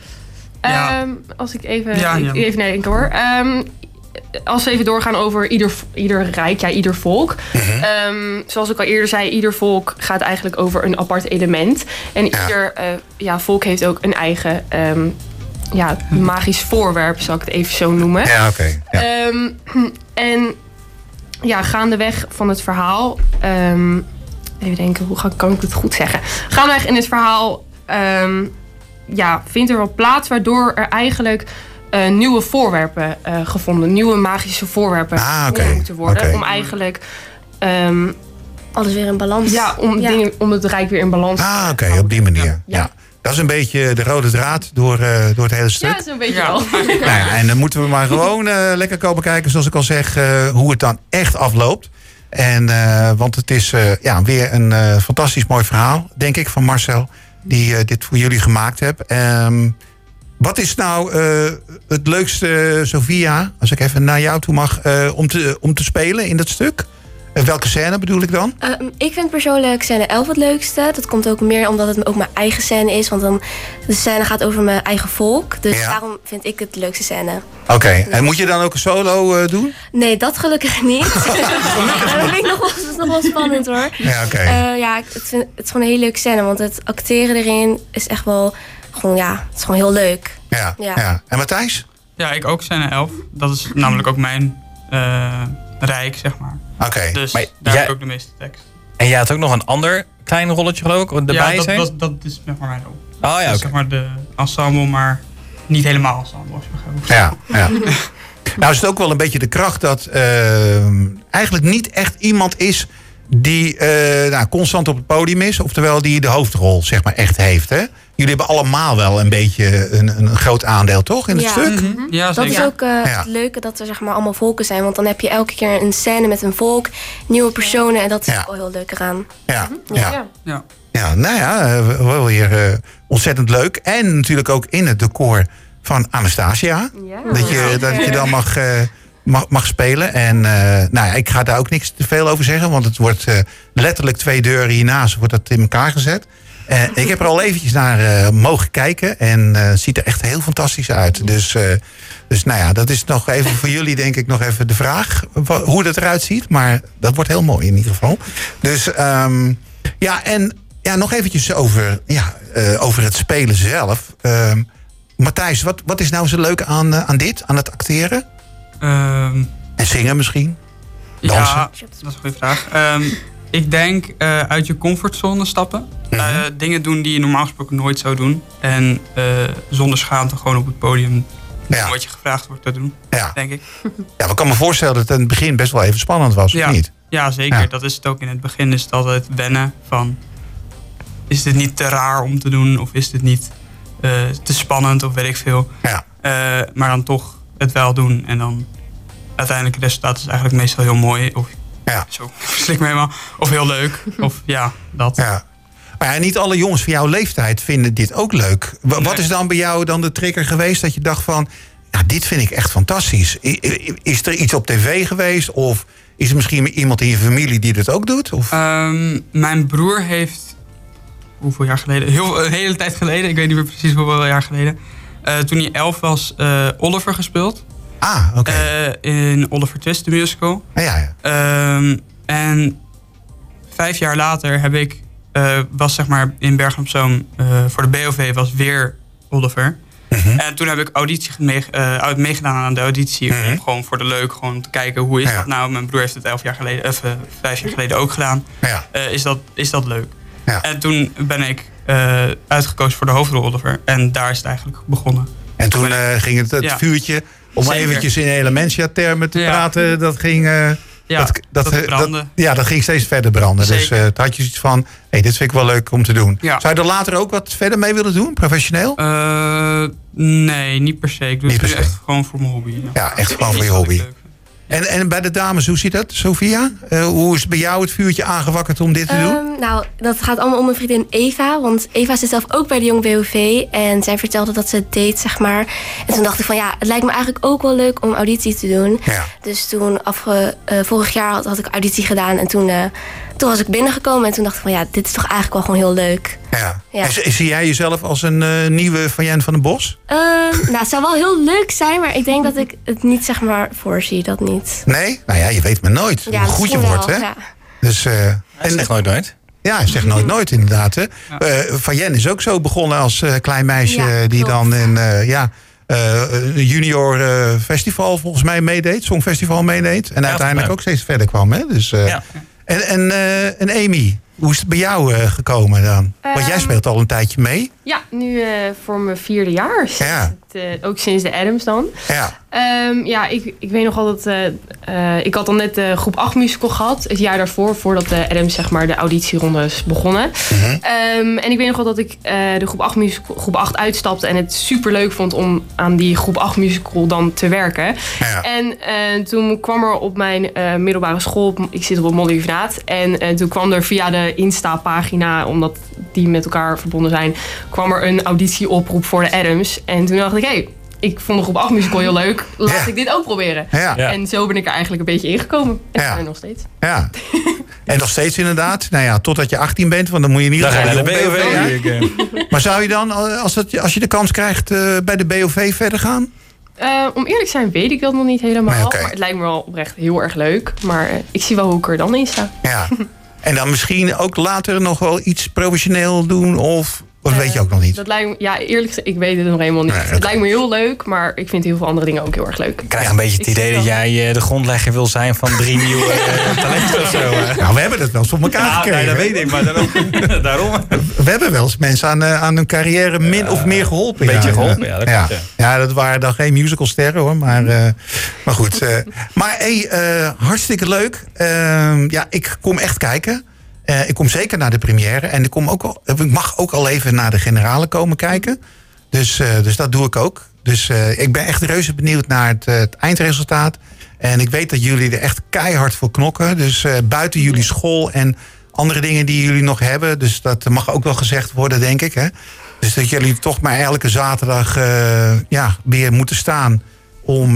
Als ik even nadenken hoor. Als we even doorgaan over ieder rijk, ieder volk. Zoals ik al eerder zei, ieder volk gaat eigenlijk over een apart element. En ieder volk heeft ook een eigen magisch voorwerp, zal ik het even zo noemen. Ja, oké. Ja. En gaandeweg van het verhaal... even denken, kan ik het goed zeggen? Gaandeweg in het verhaal vindt er wel plaats... waardoor er eigenlijk nieuwe voorwerpen gevonden... nieuwe magische voorwerpen moeten worden... om eigenlijk... alles weer in balans. Ja, om het rijk weer in balans te houden. Oké, op die manier. Ja. Dat is een beetje de rode draad door het hele stuk. Ja, dat is een beetje wel. Nou ja, en dan moeten we maar gewoon lekker komen kijken, zoals ik al zeg... hoe het dan echt afloopt. Want het is weer een fantastisch mooi verhaal, denk ik, van Marcel... die dit voor jullie gemaakt heeft. Wat is nou het leukste, Sophia, als ik even naar jou toe mag... om te spelen in dat stuk? Welke scène bedoel ik dan? Ik vind persoonlijk scène 11 het leukste. Dat komt ook meer omdat het ook mijn eigen scène is. Want dan de scène gaat over mijn eigen volk. Dus daarom vind ik het de leukste scène. Oké, en moet je dan ook een solo doen? Nee, dat gelukkig niet. Dat vind ik nog wel spannend hoor. Ja, oké. Het is gewoon een hele leuke scène. Want het acteren erin is echt wel... het is gewoon heel leuk. Ja. En Matthijs? Ja, ik ook scène 11. Dat is namelijk ook mijn rijk, zeg maar. Oké. Dus daar heb ik ook de meeste tekst. En jij had ook nog een ander klein rolletje geloof ik erbij zijn? Ja, dat is zeg maar mijn rol. Oh ja, oké. Zeg maar de ensemble, maar niet helemaal ensemble. Als je ja. Nou is het ook wel een beetje de kracht dat eigenlijk niet echt iemand is... die constant op het podium is. Oftewel die de hoofdrol zeg maar echt heeft. Hè? Jullie hebben allemaal wel een beetje een groot aandeel, toch? In het stuk? Mm-hmm. Ja, dat is ook het leuke dat er zeg maar allemaal volken zijn. Want dan heb je elke keer een scène met een volk. Nieuwe personen. En dat is ook wel heel leuk eraan. Ja, nou ja, wel weer ontzettend leuk. En natuurlijk ook in het decor van Anastasia. Ja. Dat je dan mag spelen. En ik ga daar ook niks te veel over zeggen. Want het wordt letterlijk 2 deuren hiernaast wordt dat in elkaar gezet. Ik heb er al eventjes naar mogen kijken. En het ziet er echt heel fantastisch uit. Dus dat is nog even voor jullie denk ik nog even de vraag. Hoe dat eruit ziet. Maar dat wordt heel mooi in ieder geval. Dus nog eventjes over het spelen zelf. Matthijs, wat is nou zo leuk aan dit? Aan het acteren? En zingen misschien? Dansen? Ja, dat is een goede vraag. Ik denk uit je comfortzone stappen. Dingen doen die je normaal gesproken nooit zou doen. En zonder schaamte gewoon op het podium wat je gevraagd wordt te doen, denk ik. Ja, ik kan me voorstellen dat het in het begin best wel even spannend was, of niet? Ja, zeker. Ja. Dat is het ook in het begin. Is het altijd wennen van... Is dit niet te raar om te doen? Of is dit niet te spannend? Of weet ik veel. Ja. Maar dan toch het wel doen. En dan uiteindelijk het resultaat is eigenlijk meestal heel mooi. Of zo, verslik me helemaal. Of heel leuk. Of dat. Ja. Maar niet alle jongens van jouw leeftijd vinden dit ook leuk. Wat is dan bij jou dan de trigger geweest dat je dacht van... dit vind ik echt fantastisch. Is er iets op tv geweest? Of is er misschien iemand in je familie die dit ook doet? Of? Mijn broer heeft... Hoeveel jaar geleden? Een hele tijd geleden. Ik weet niet meer precies hoeveel jaar geleden. Toen hij 11 was, Oliver gespeeld. Ah, oké. In Oliver Twist, de musical. Ja. En 5 jaar later heb ik... was zeg maar in Bergen op Zoom voor de BOV was weer Oliver. Mm-hmm. En toen heb ik meegedaan aan de auditie. Mm-hmm. Om gewoon voor de leuk gewoon te kijken hoe is dat nou. Mijn broer heeft het 5 jaar geleden ook gedaan. Ja. Is dat leuk? Ja. En toen ben ik uitgekozen voor de hoofdrol Oliver. En daar is het eigenlijk begonnen. En toen ging het vuurtje... Om eventjes in Elementia-termen te praten, dat ging... dat ging steeds verder branden. Zeker. Dus het had je zoiets van, dit vind ik wel leuk om te doen. Ja. Zou je er later ook wat verder mee willen doen, professioneel? Nee, niet per se. Ik doe het echt gewoon voor mijn hobby. Ja, echt gewoon voor je hobby. En bij de dames, hoe zit dat, Sophia? Hoe is bij jou het vuurtje aangewakkerd om dit te doen? Nou, dat gaat allemaal om mijn vriendin Eva. Want Eva zit zelf ook bij de Jong BOV. En zij vertelde dat ze het deed, zeg maar. En toen dacht ik van het lijkt me eigenlijk ook wel leuk om auditie te doen. Ja. Dus toen, vorig jaar had ik auditie gedaan. En toen was ik binnengekomen. En toen dacht ik van dit is toch eigenlijk wel gewoon heel leuk. Ja. En zie jij jezelf als een nieuwe Fayen van den Bos? Het zou wel heel leuk zijn. Maar ik denk dat ik het niet, zeg maar, voorzie. Dat niet. Nee? Nou ja, je weet maar nooit hoe goed je wordt, hè? Ja. Dus, hij zegt nooit. Ja, hij zegt nooit inderdaad. Hè. Fayen is ook zo begonnen als klein meisje die dan in junior festival volgens mij meedeed. Songfestival meedeed. En uiteindelijk ook steeds verder kwam. Hè. Dus, en Amy, hoe is het bij jou gekomen dan? Want jij speelt al een tijdje mee. Ja, nu voor mijn 4e jaar. Ook sinds de Adams dan. Ja. Ik weet nog al dat ik had dan net de groep 8 musical gehad. Het jaar daarvoor, voordat de Adams, zeg maar, de auditierondes begonnen. En ik weet nog wel dat ik de groep 8 uitstapte en het super leuk vond om aan die groep 8 musical dan te werken. Ja. En toen kwam er op mijn middelbare school, ik zit op het Mollyvenaat, en toen kwam er via de Insta-pagina, omdat die met elkaar verbonden zijn, kwam er een auditieoproep voor de Adams. En toen dacht ik, ik vond de groep 8 musical heel leuk. Laat ik dit ook proberen. Ja. En zo ben ik er eigenlijk een beetje ingekomen. En ik ben nog steeds. Ja. En nog steeds inderdaad. Nou ja, totdat je 18 bent. Want dan moet je niet naar de BOV. Maar zou je dan, als je de kans krijgt, bij de BOV verder gaan? Om eerlijk te zijn weet ik dat nog niet helemaal. Maar het lijkt me wel oprecht heel erg leuk. Maar ik zie wel hoe ik er dan in sta. Ja. En dan misschien ook later nog wel iets professioneel doen? Of weet je ook nog niet? Dat lijkt me, eerlijk gezegd, ik weet het nog helemaal niet. Het lijkt me heel leuk, maar ik vind heel veel andere dingen ook heel erg leuk. Ik krijg een beetje het idee dat jij de grondlegger wil zijn van 3 nieuwe talenten of zo. Nou, we hebben het wel eens voor elkaar gekregen. Nee, dat weet ik, maar daarom. We hebben wel eens mensen aan hun carrière min of meer geholpen. Een beetje geholpen, ja. Dat klopt, ja, dat waren dan geen musicalsterren hoor, maar goed. Maar hartstikke leuk. Ik kom echt kijken. Ik kom zeker naar de première. En ik mag ook al even naar de generale komen kijken. Dus dat doe ik ook. Dus ik ben echt reuze benieuwd naar het eindresultaat. En ik weet dat jullie er echt keihard voor knokken. Dus buiten jullie school en andere dingen die jullie nog hebben. Dus dat mag ook wel gezegd worden, denk ik. Hè? Dus dat jullie toch maar elke zaterdag weer moeten staan om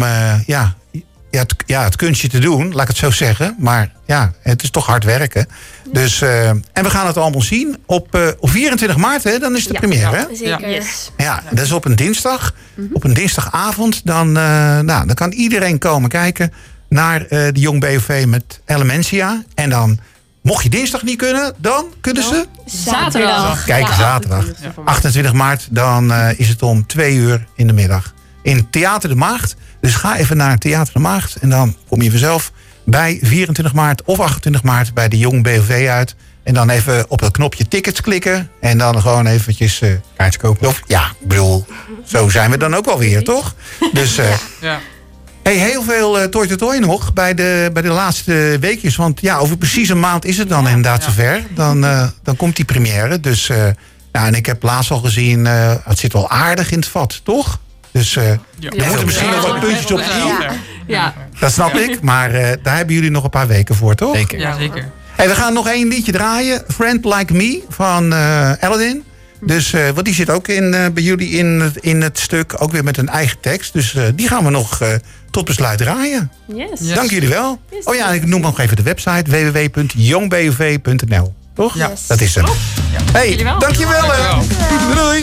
het kunstje te doen, laat ik het zo zeggen. Maar het is toch hard werken. Dus, en we gaan het allemaal zien op 24 maart, hè, dan is de première. Hè? Zeker. Yes. Ja, dat is op een dinsdag. Op een dinsdagavond. Dan kan iedereen komen kijken naar de Jong BOV met Elementia. En dan, mocht je dinsdag niet kunnen, dan kunnen ze zaterdag. Kijk, zaterdag. 28 maart, dan is het om 2 uur in de middag. In Theater de Maagd. Dus ga even naar Theater de Maagd. En dan kom je vanzelf bij 24 maart of 28 maart bij de Jong BOV uit. En dan even op dat knopje tickets klikken. En dan gewoon eventjes kaartjes kopen. Ik bedoel, zo zijn we dan ook alweer, toch? Dus heel veel toi nog bij de laatste weekjes. Want over precies een maand is het dan inderdaad zover. Dan komt die première. Dus, en ik heb laatst al gezien, het zit wel aardig in het vat, toch? Dus er moeten misschien nog wat puntjes op i. Ja. Dat snap ik, maar daar hebben jullie nog een paar weken voor, toch? Zeker. Ja, zeker. Hey, we gaan nog 1 liedje draaien. Friend Like Me van Aladdin. Dus, want die zit ook bij jullie in het stuk. Ook weer met een eigen tekst. Dus die gaan we nog tot besluit draaien. Yes. Dank jullie wel. Oh ja, ik noem nog even de website. www.jongbov.nl. Toch? Ja. Dat is hem. Hey, dankjewel. Doei.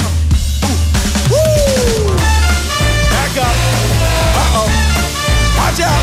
Watch out!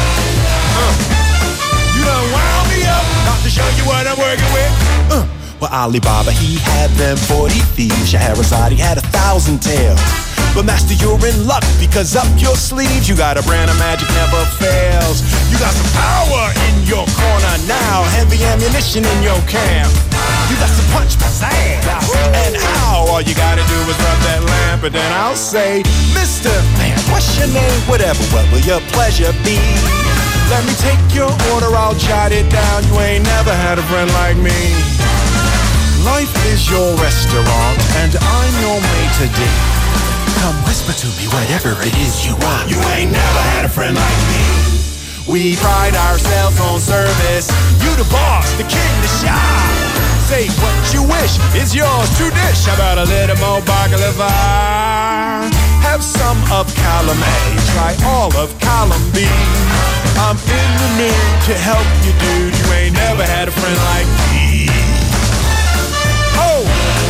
You done wound me up. Not to show you what I'm working with. Well, Alibaba, he had them 40 thieves. Scheherazade, he had 1,000 tales. But master, you're in luck, because up your sleeves you got a brand of magic never fails. You got some power in your corner now, heavy ammunition in your camp. You got some punch, pizzazz, and how? All you gotta do is rub that lamp, and then I'll say, Mr. Man, what's your name? Whatever, what will your pleasure be? Let me take your order, I'll jot it down. You ain't never had a friend like me. Life is your restaurant, and I'm your maitre d'. Come whisper to me whatever it is you want. You ain't never had a friend like me. We pride ourselves on service. You the boss, the king, the shop. Say what you wish is yours to dish. How about a little more baklava? Have some of column A, try all of column B. I'm in the mood to help you, dude. You ain't never had a friend like me. Oh,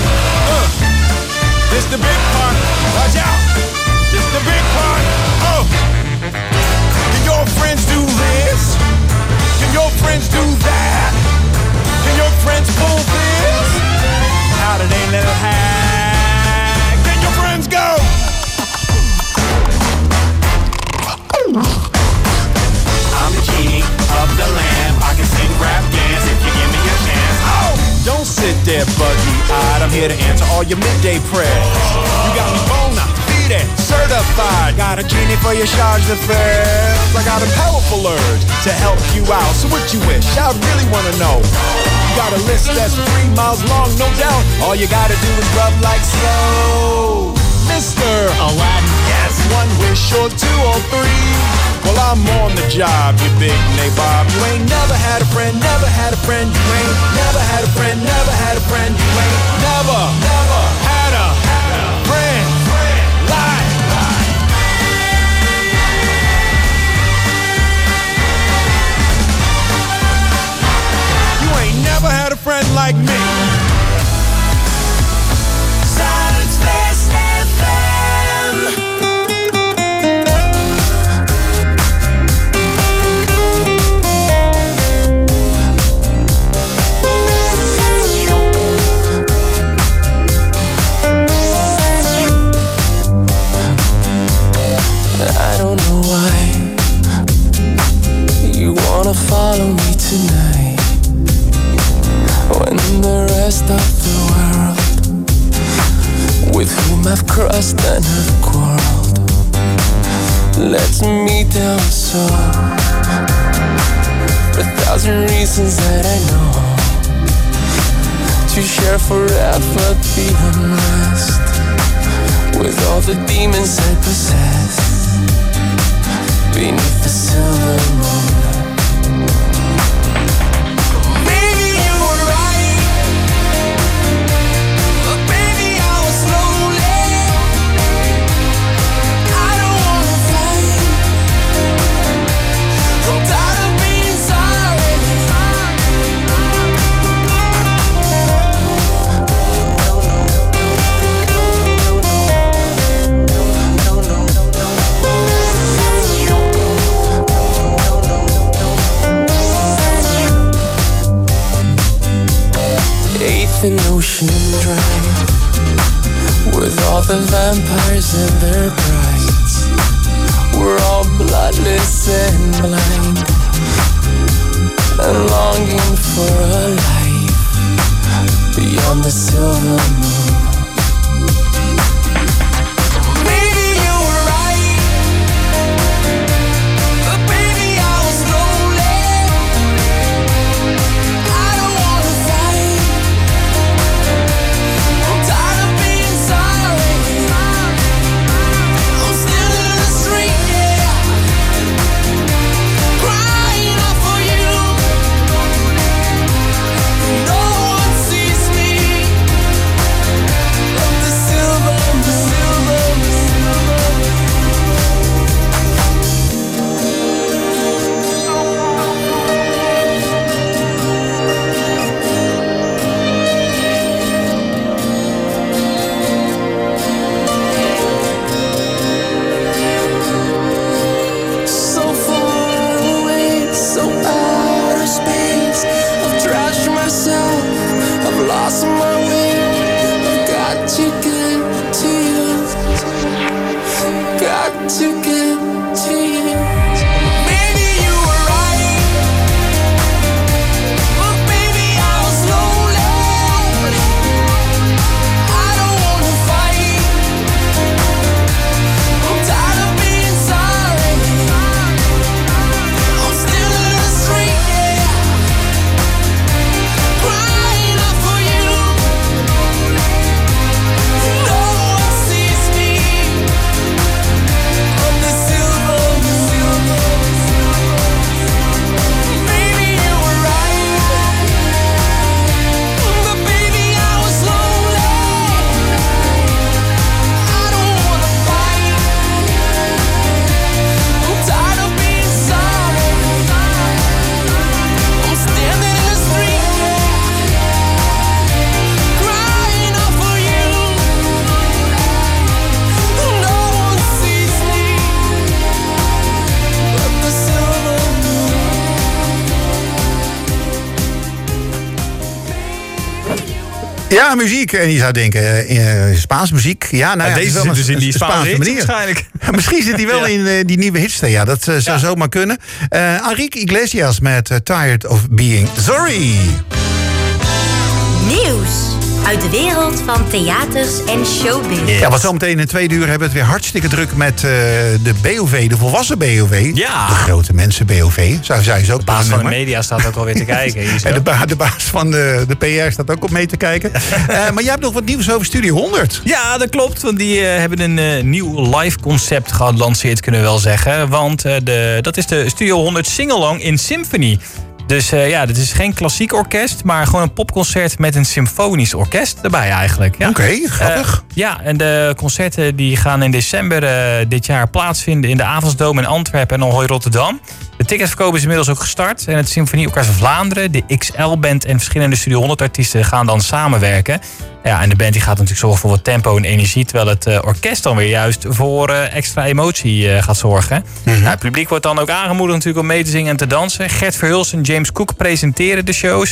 this the big part. Watch out. This the big part. Oh, can your friends do this? Can your friends do that? Can your friends pull this? How do they little hack? Can your friends go? I'm the genie of the lamp. I can sing, rap, dance if you give me a chance. Oh, don't sit there buggy-eyed. I'm here to answer all your midday prayers. You got me bona fide, certified. Got a genie for your charge d'affaires. I got a powerful urge to help you out. So what you wish? I really wanna know. You got a list that's 3 miles long, no doubt. All you gotta do is rub like so. Mr. Aladdin, yes, 1 wish or 2 or 3. Well, I'm on the job, you big nabob. You ain't never had a friend, never had a friend. You ain't never had a friend, never had a friend. You ain't never had a friend like. You ain't never had a friend like me. Southwest FM. I don't know why you wanna follow me tonight, when the rest of the world, with whom I've crossed and have quarreled, lets me down so. For 1,000 reasons that I know, to share forever the unrest, with all the demons I possess, beneath the silver moon. Baby, you were right, but baby, I was lonely. I don't wanna fight, I'm tired of being sorry. An ocean dry, with all the vampires and their brides. We're all bloodless and blind, and longing for a life beyond the silver moon. Maybe you were right, but baby, I was lonely. I don't wanna fight, I'm tired of being sorry. I'm still in the street, yeah. Ja, muziek. En je zou denken, Spaanse muziek. Ja, nou ja, deze zit dus in die Spaanse manier waarschijnlijk. Misschien zit hij wel in die nieuwe hits. Ja, dat zou zomaar kunnen. Enrique Iglesias met Tired of Being Sorry. Nieuws uit de wereld van theaters en showbiz. Yes. Ja, wat zometeen in de tweede uur hebben we het weer hartstikke druk met de BOV, de volwassen BOV. Ja. De grote mensen BOV. Zou ze ook. De baas van de media staat ook alweer te kijken. En de baas van de PR staat ook op mee te kijken. Maar jij hebt nog wat nieuws over Studio 100. Ja, dat klopt. Want die hebben een nieuw live concept gelanceerd, kunnen we wel zeggen. Want dat is de Studio 100 Sing-Along in Symphony. Dus dit is geen klassiek orkest, maar gewoon een popconcert met een symfonisch orkest erbij eigenlijk. Ja. Oké, grappig. En de concerten die gaan in december dit jaar plaatsvinden in de Avondsdome in Antwerpen en Ahoy Rotterdam. De ticketverkoop is inmiddels ook gestart. En het Symfonieorkest Vlaanderen, de XL-band en verschillende Studio 100 artiesten gaan dan samenwerken. Ja, en de band die gaat natuurlijk zorgen voor wat tempo en energie, terwijl het orkest dan weer juist voor extra emotie gaat zorgen. Mm-hmm. Het publiek wordt dan ook aangemoedigd natuurlijk om mee te zingen en te dansen. Gert Verhulst en James Cook presenteren de shows.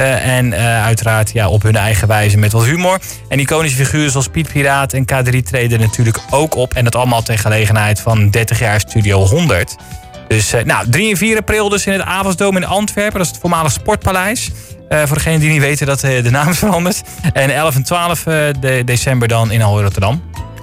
En uiteraard op hun eigen wijze met wat humor. En iconische figuren zoals Piet Piraat en K3 treden natuurlijk ook op. En dat allemaal ter gelegenheid van 30 jaar Studio 100. Dus 3 en 4 april dus in het Avondsdome in Antwerpen. Dat is het voormalig Sportpaleis. Voor degenen die niet weten dat de naam is veranderd. En 11 en 12 december dan in Ahoy Rotterdam.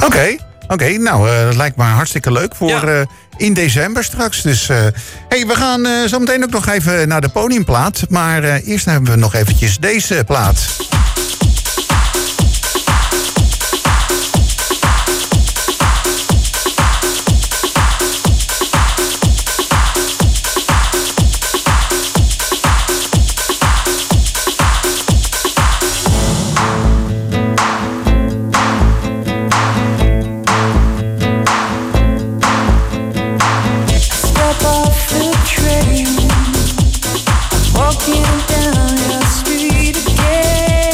Oké, nou, dat lijkt me hartstikke leuk voor in december straks. Dus we gaan zo meteen ook nog even naar de podiumplaat. Maar eerst hebben we nog eventjes deze plaat. Walking down your street again.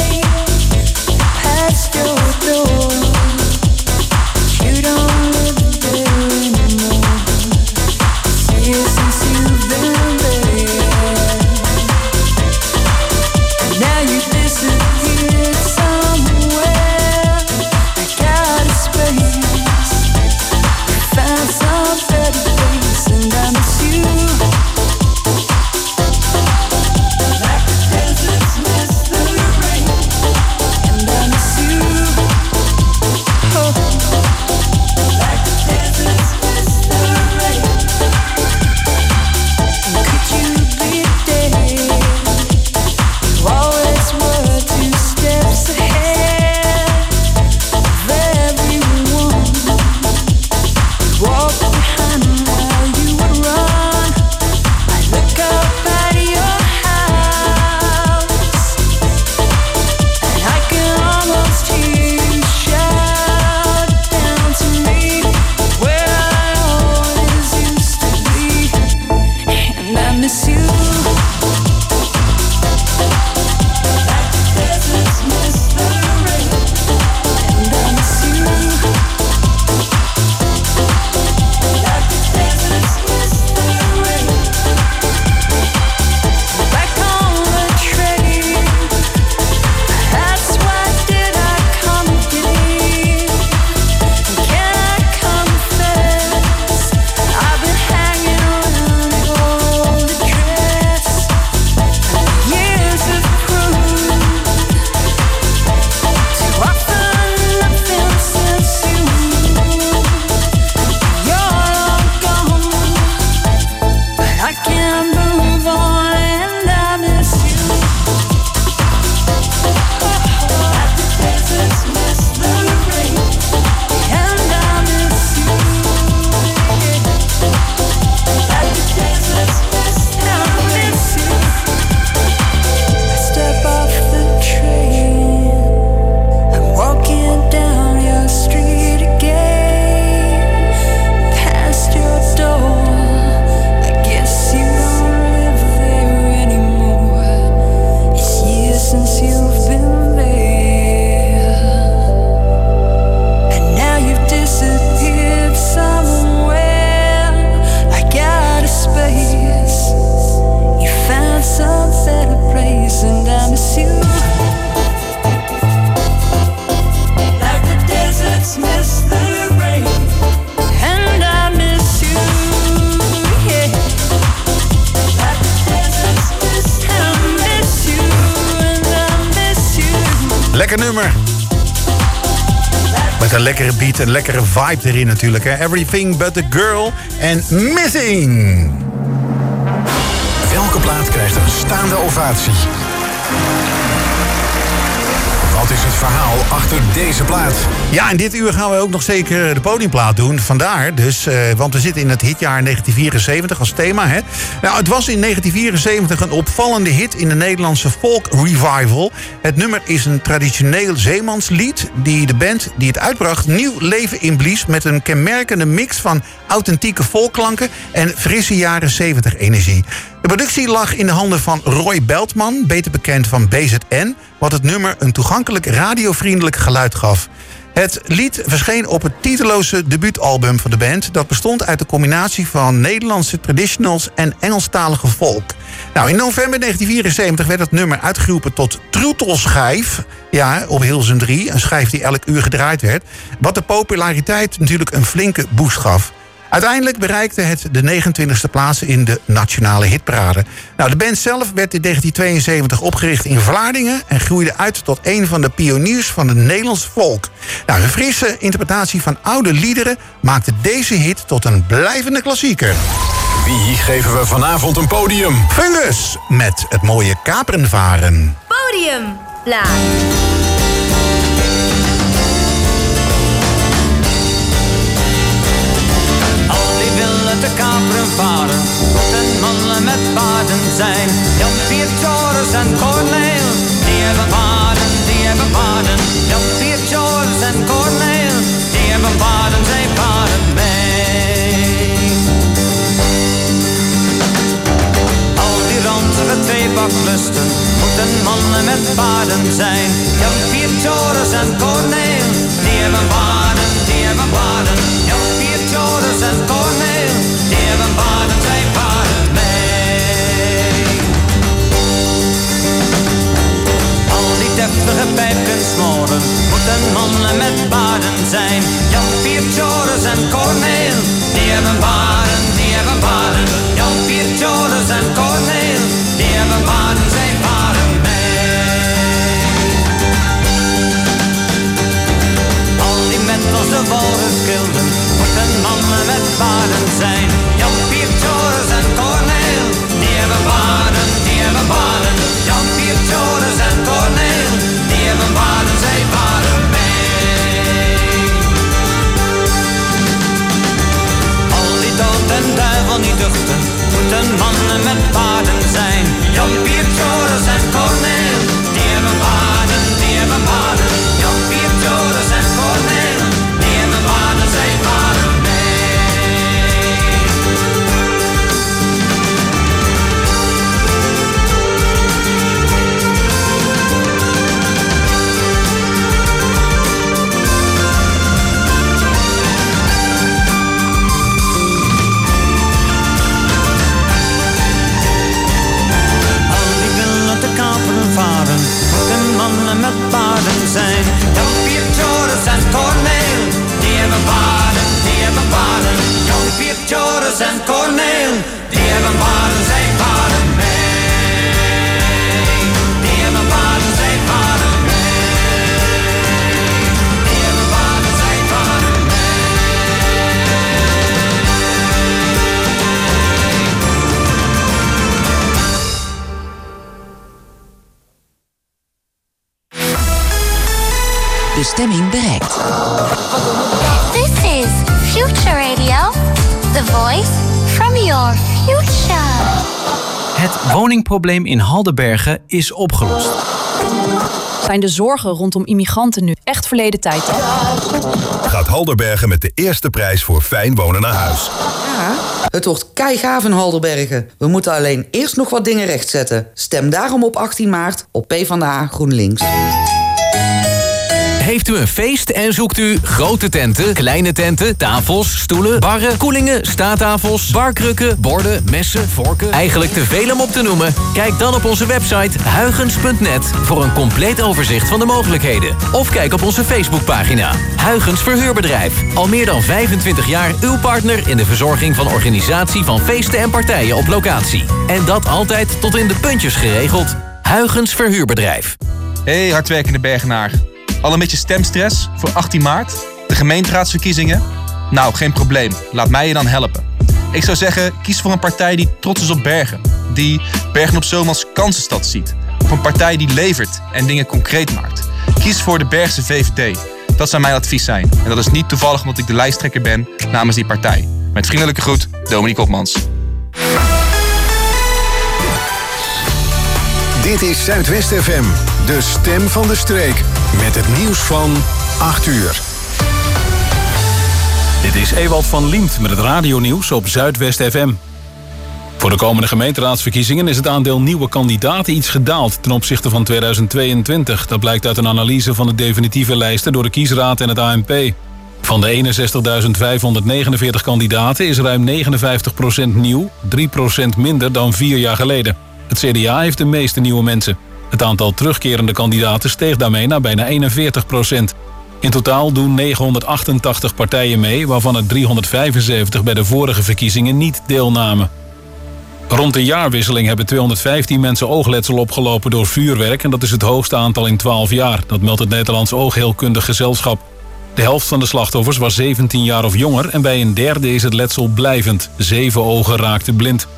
Lekker nummer. Met een lekkere beat, een lekkere vibe erin natuurlijk. Hè? Everything But The Girl en Missing. Welke plaat krijgt een staande ovatie? Wat is het verhaal achter deze plaat? Ja, in dit uur gaan we ook nog zeker de podiumplaat doen. Vandaar dus, want we zitten in het hitjaar 1974 als thema. Hè? Nou, het was in 1974 een opvallende hit in de Nederlandse folk revival. Het nummer is een traditioneel zeemanslied die de band die het uitbracht nieuw leven inblies met een kenmerkende mix van authentieke folkklanken en frisse jaren 70 energie. De productie lag in de handen van Roy Beltman, beter bekend van BZN, wat het nummer een toegankelijk radiovriendelijk geluid gaf. Het lied verscheen op het titeloze debuutalbum van de band. Dat bestond uit een combinatie van Nederlandse traditionals en Engelstalige folk. Nou, in november 1974 werd het nummer uitgeroepen tot Troetelschijf. Ja, op Hilversum 3, een schijf die elk uur gedraaid werd. Wat de populariteit natuurlijk een flinke boost gaf. Uiteindelijk bereikte het de 29e plaats in de nationale hitparade. Nou, de band zelf werd in 1972 opgericht in Vlaardingen en groeide uit tot een van de pioniers van de Nederlandse folk. Nou, een frisse interpretatie van oude liederen maakte deze hit tot een blijvende klassieker. Wie geven we vanavond een podium? Fungus met het mooie Kaperenvaren. Podiumplaat. De kaperen varen, moeten mannen met paarden zijn. Jan, Piet, Joris en Corneel, die hebben paarden, die hebben paarden. Jan, Piet, Joris en Corneel, die hebben paarden, zij paarden mee. Al die ranzige tweebaklusten, moeten mannen met paarden zijn. Jan, Piet, Joris en Corneel, die hebben paarden, die hebben paarden. Jan, Piet, Joris en Corneel, die hebben paarden, zij paarden mee. Al die deftige pijpkensmoren moeten mannen met paarden zijn. Jan, Piet, Joris en Corneel, die hebben paarden, die hebben paarden. Jan, Piet, Joris en Corneel, die hebben paarden, zij paarden mee. Al die mentels de walruskilden moeten mannen met paarden zijn. Jan, Piet, Joris en Corneel, die hebben paarden, die hebben paarden. Jan, Piet, Joris en Corneel, die hebben paarden, zij paarden mee. Al die dood en duivel niet duchten, moeten mannen met paarden zijn. Jan, Piet, Joris en Corneel, die hebben paarden, die hebben paarden. Jan, Piet, Joris en Corneel, die hebben paarden, zij paarden mee. Al die willen te kaperen varen, moeten mannen met paarden zijn. Jan, Piet, Joris en Corneel, die hebben paarden, die hebben paarden. Jan, Piet, Joris en Corneel, die hebben paarden, zij paarden mee. Die hebben paarden, zij paarden mee. Die hebben paarden, zij paarden Bestemming bereikt. This is Future Radio, the voice from your future. Het woningprobleem in Haldenbergen is opgelost. Zijn de zorgen rondom immigranten nu echt verleden tijd? Gaat Haldenbergen met de eerste prijs voor fijn wonen naar huis. Ja, het wordt keigaaf in Haldenbergen. We moeten alleen eerst nog wat dingen rechtzetten. Stem daarom op 18 maart op PvdA GroenLinks. Heeft u een feest en zoekt u grote tenten, kleine tenten, tafels, stoelen, barren, koelingen, staattafels, barkrukken, borden, messen, vorken? Eigenlijk te veel om op te noemen? Kijk dan op onze website huygens.net voor een compleet overzicht van de mogelijkheden. Of kijk op onze Facebookpagina. Huygens Verhuurbedrijf. Al meer dan 25 jaar uw partner in de verzorging van organisatie van feesten en partijen op locatie. En dat altijd tot in de puntjes geregeld. Huygens Verhuurbedrijf. Hey hardwerkende Bergenaar. Al een beetje stemstress voor 18 maart? De gemeenteraadsverkiezingen? Nou, geen probleem. Laat mij je dan helpen. Ik zou zeggen, kies voor een partij die trots is op Bergen. Die Bergen op Zoom als kansenstad ziet. Of een partij die levert en dingen concreet maakt. Kies voor de Bergse VVD. Dat zou mijn advies zijn. En dat is niet toevallig omdat ik de lijsttrekker ben namens die partij. Met vriendelijke groet, Dominique Opmans. Dit is Zuidwest FM, de stem van de streek. Met het nieuws van 8 uur. Dit is Ewald van Liemt met het radionieuws op Zuidwest FM. Voor de komende gemeenteraadsverkiezingen is het aandeel nieuwe kandidaten iets gedaald ten opzichte van 2022. Dat blijkt uit een analyse van de definitieve lijsten door de kiesraad en het ANP. Van de 61.549 kandidaten is ruim 59% nieuw, 3% minder dan 4 jaar geleden. Het CDA heeft de meeste nieuwe mensen. Het aantal terugkerende kandidaten steeg daarmee naar bijna 41%. In totaal doen 988 partijen mee, waarvan er 375 bij de vorige verkiezingen niet deelnamen. Rond de jaarwisseling hebben 215 mensen oogletsel opgelopen door vuurwerk en dat is het hoogste aantal in 12 jaar. Dat meldt het Nederlands Oogheelkundig Gezelschap. De helft van de slachtoffers was 17 jaar of jonger en bij een derde is het letsel blijvend. 7 ogen raakten blind.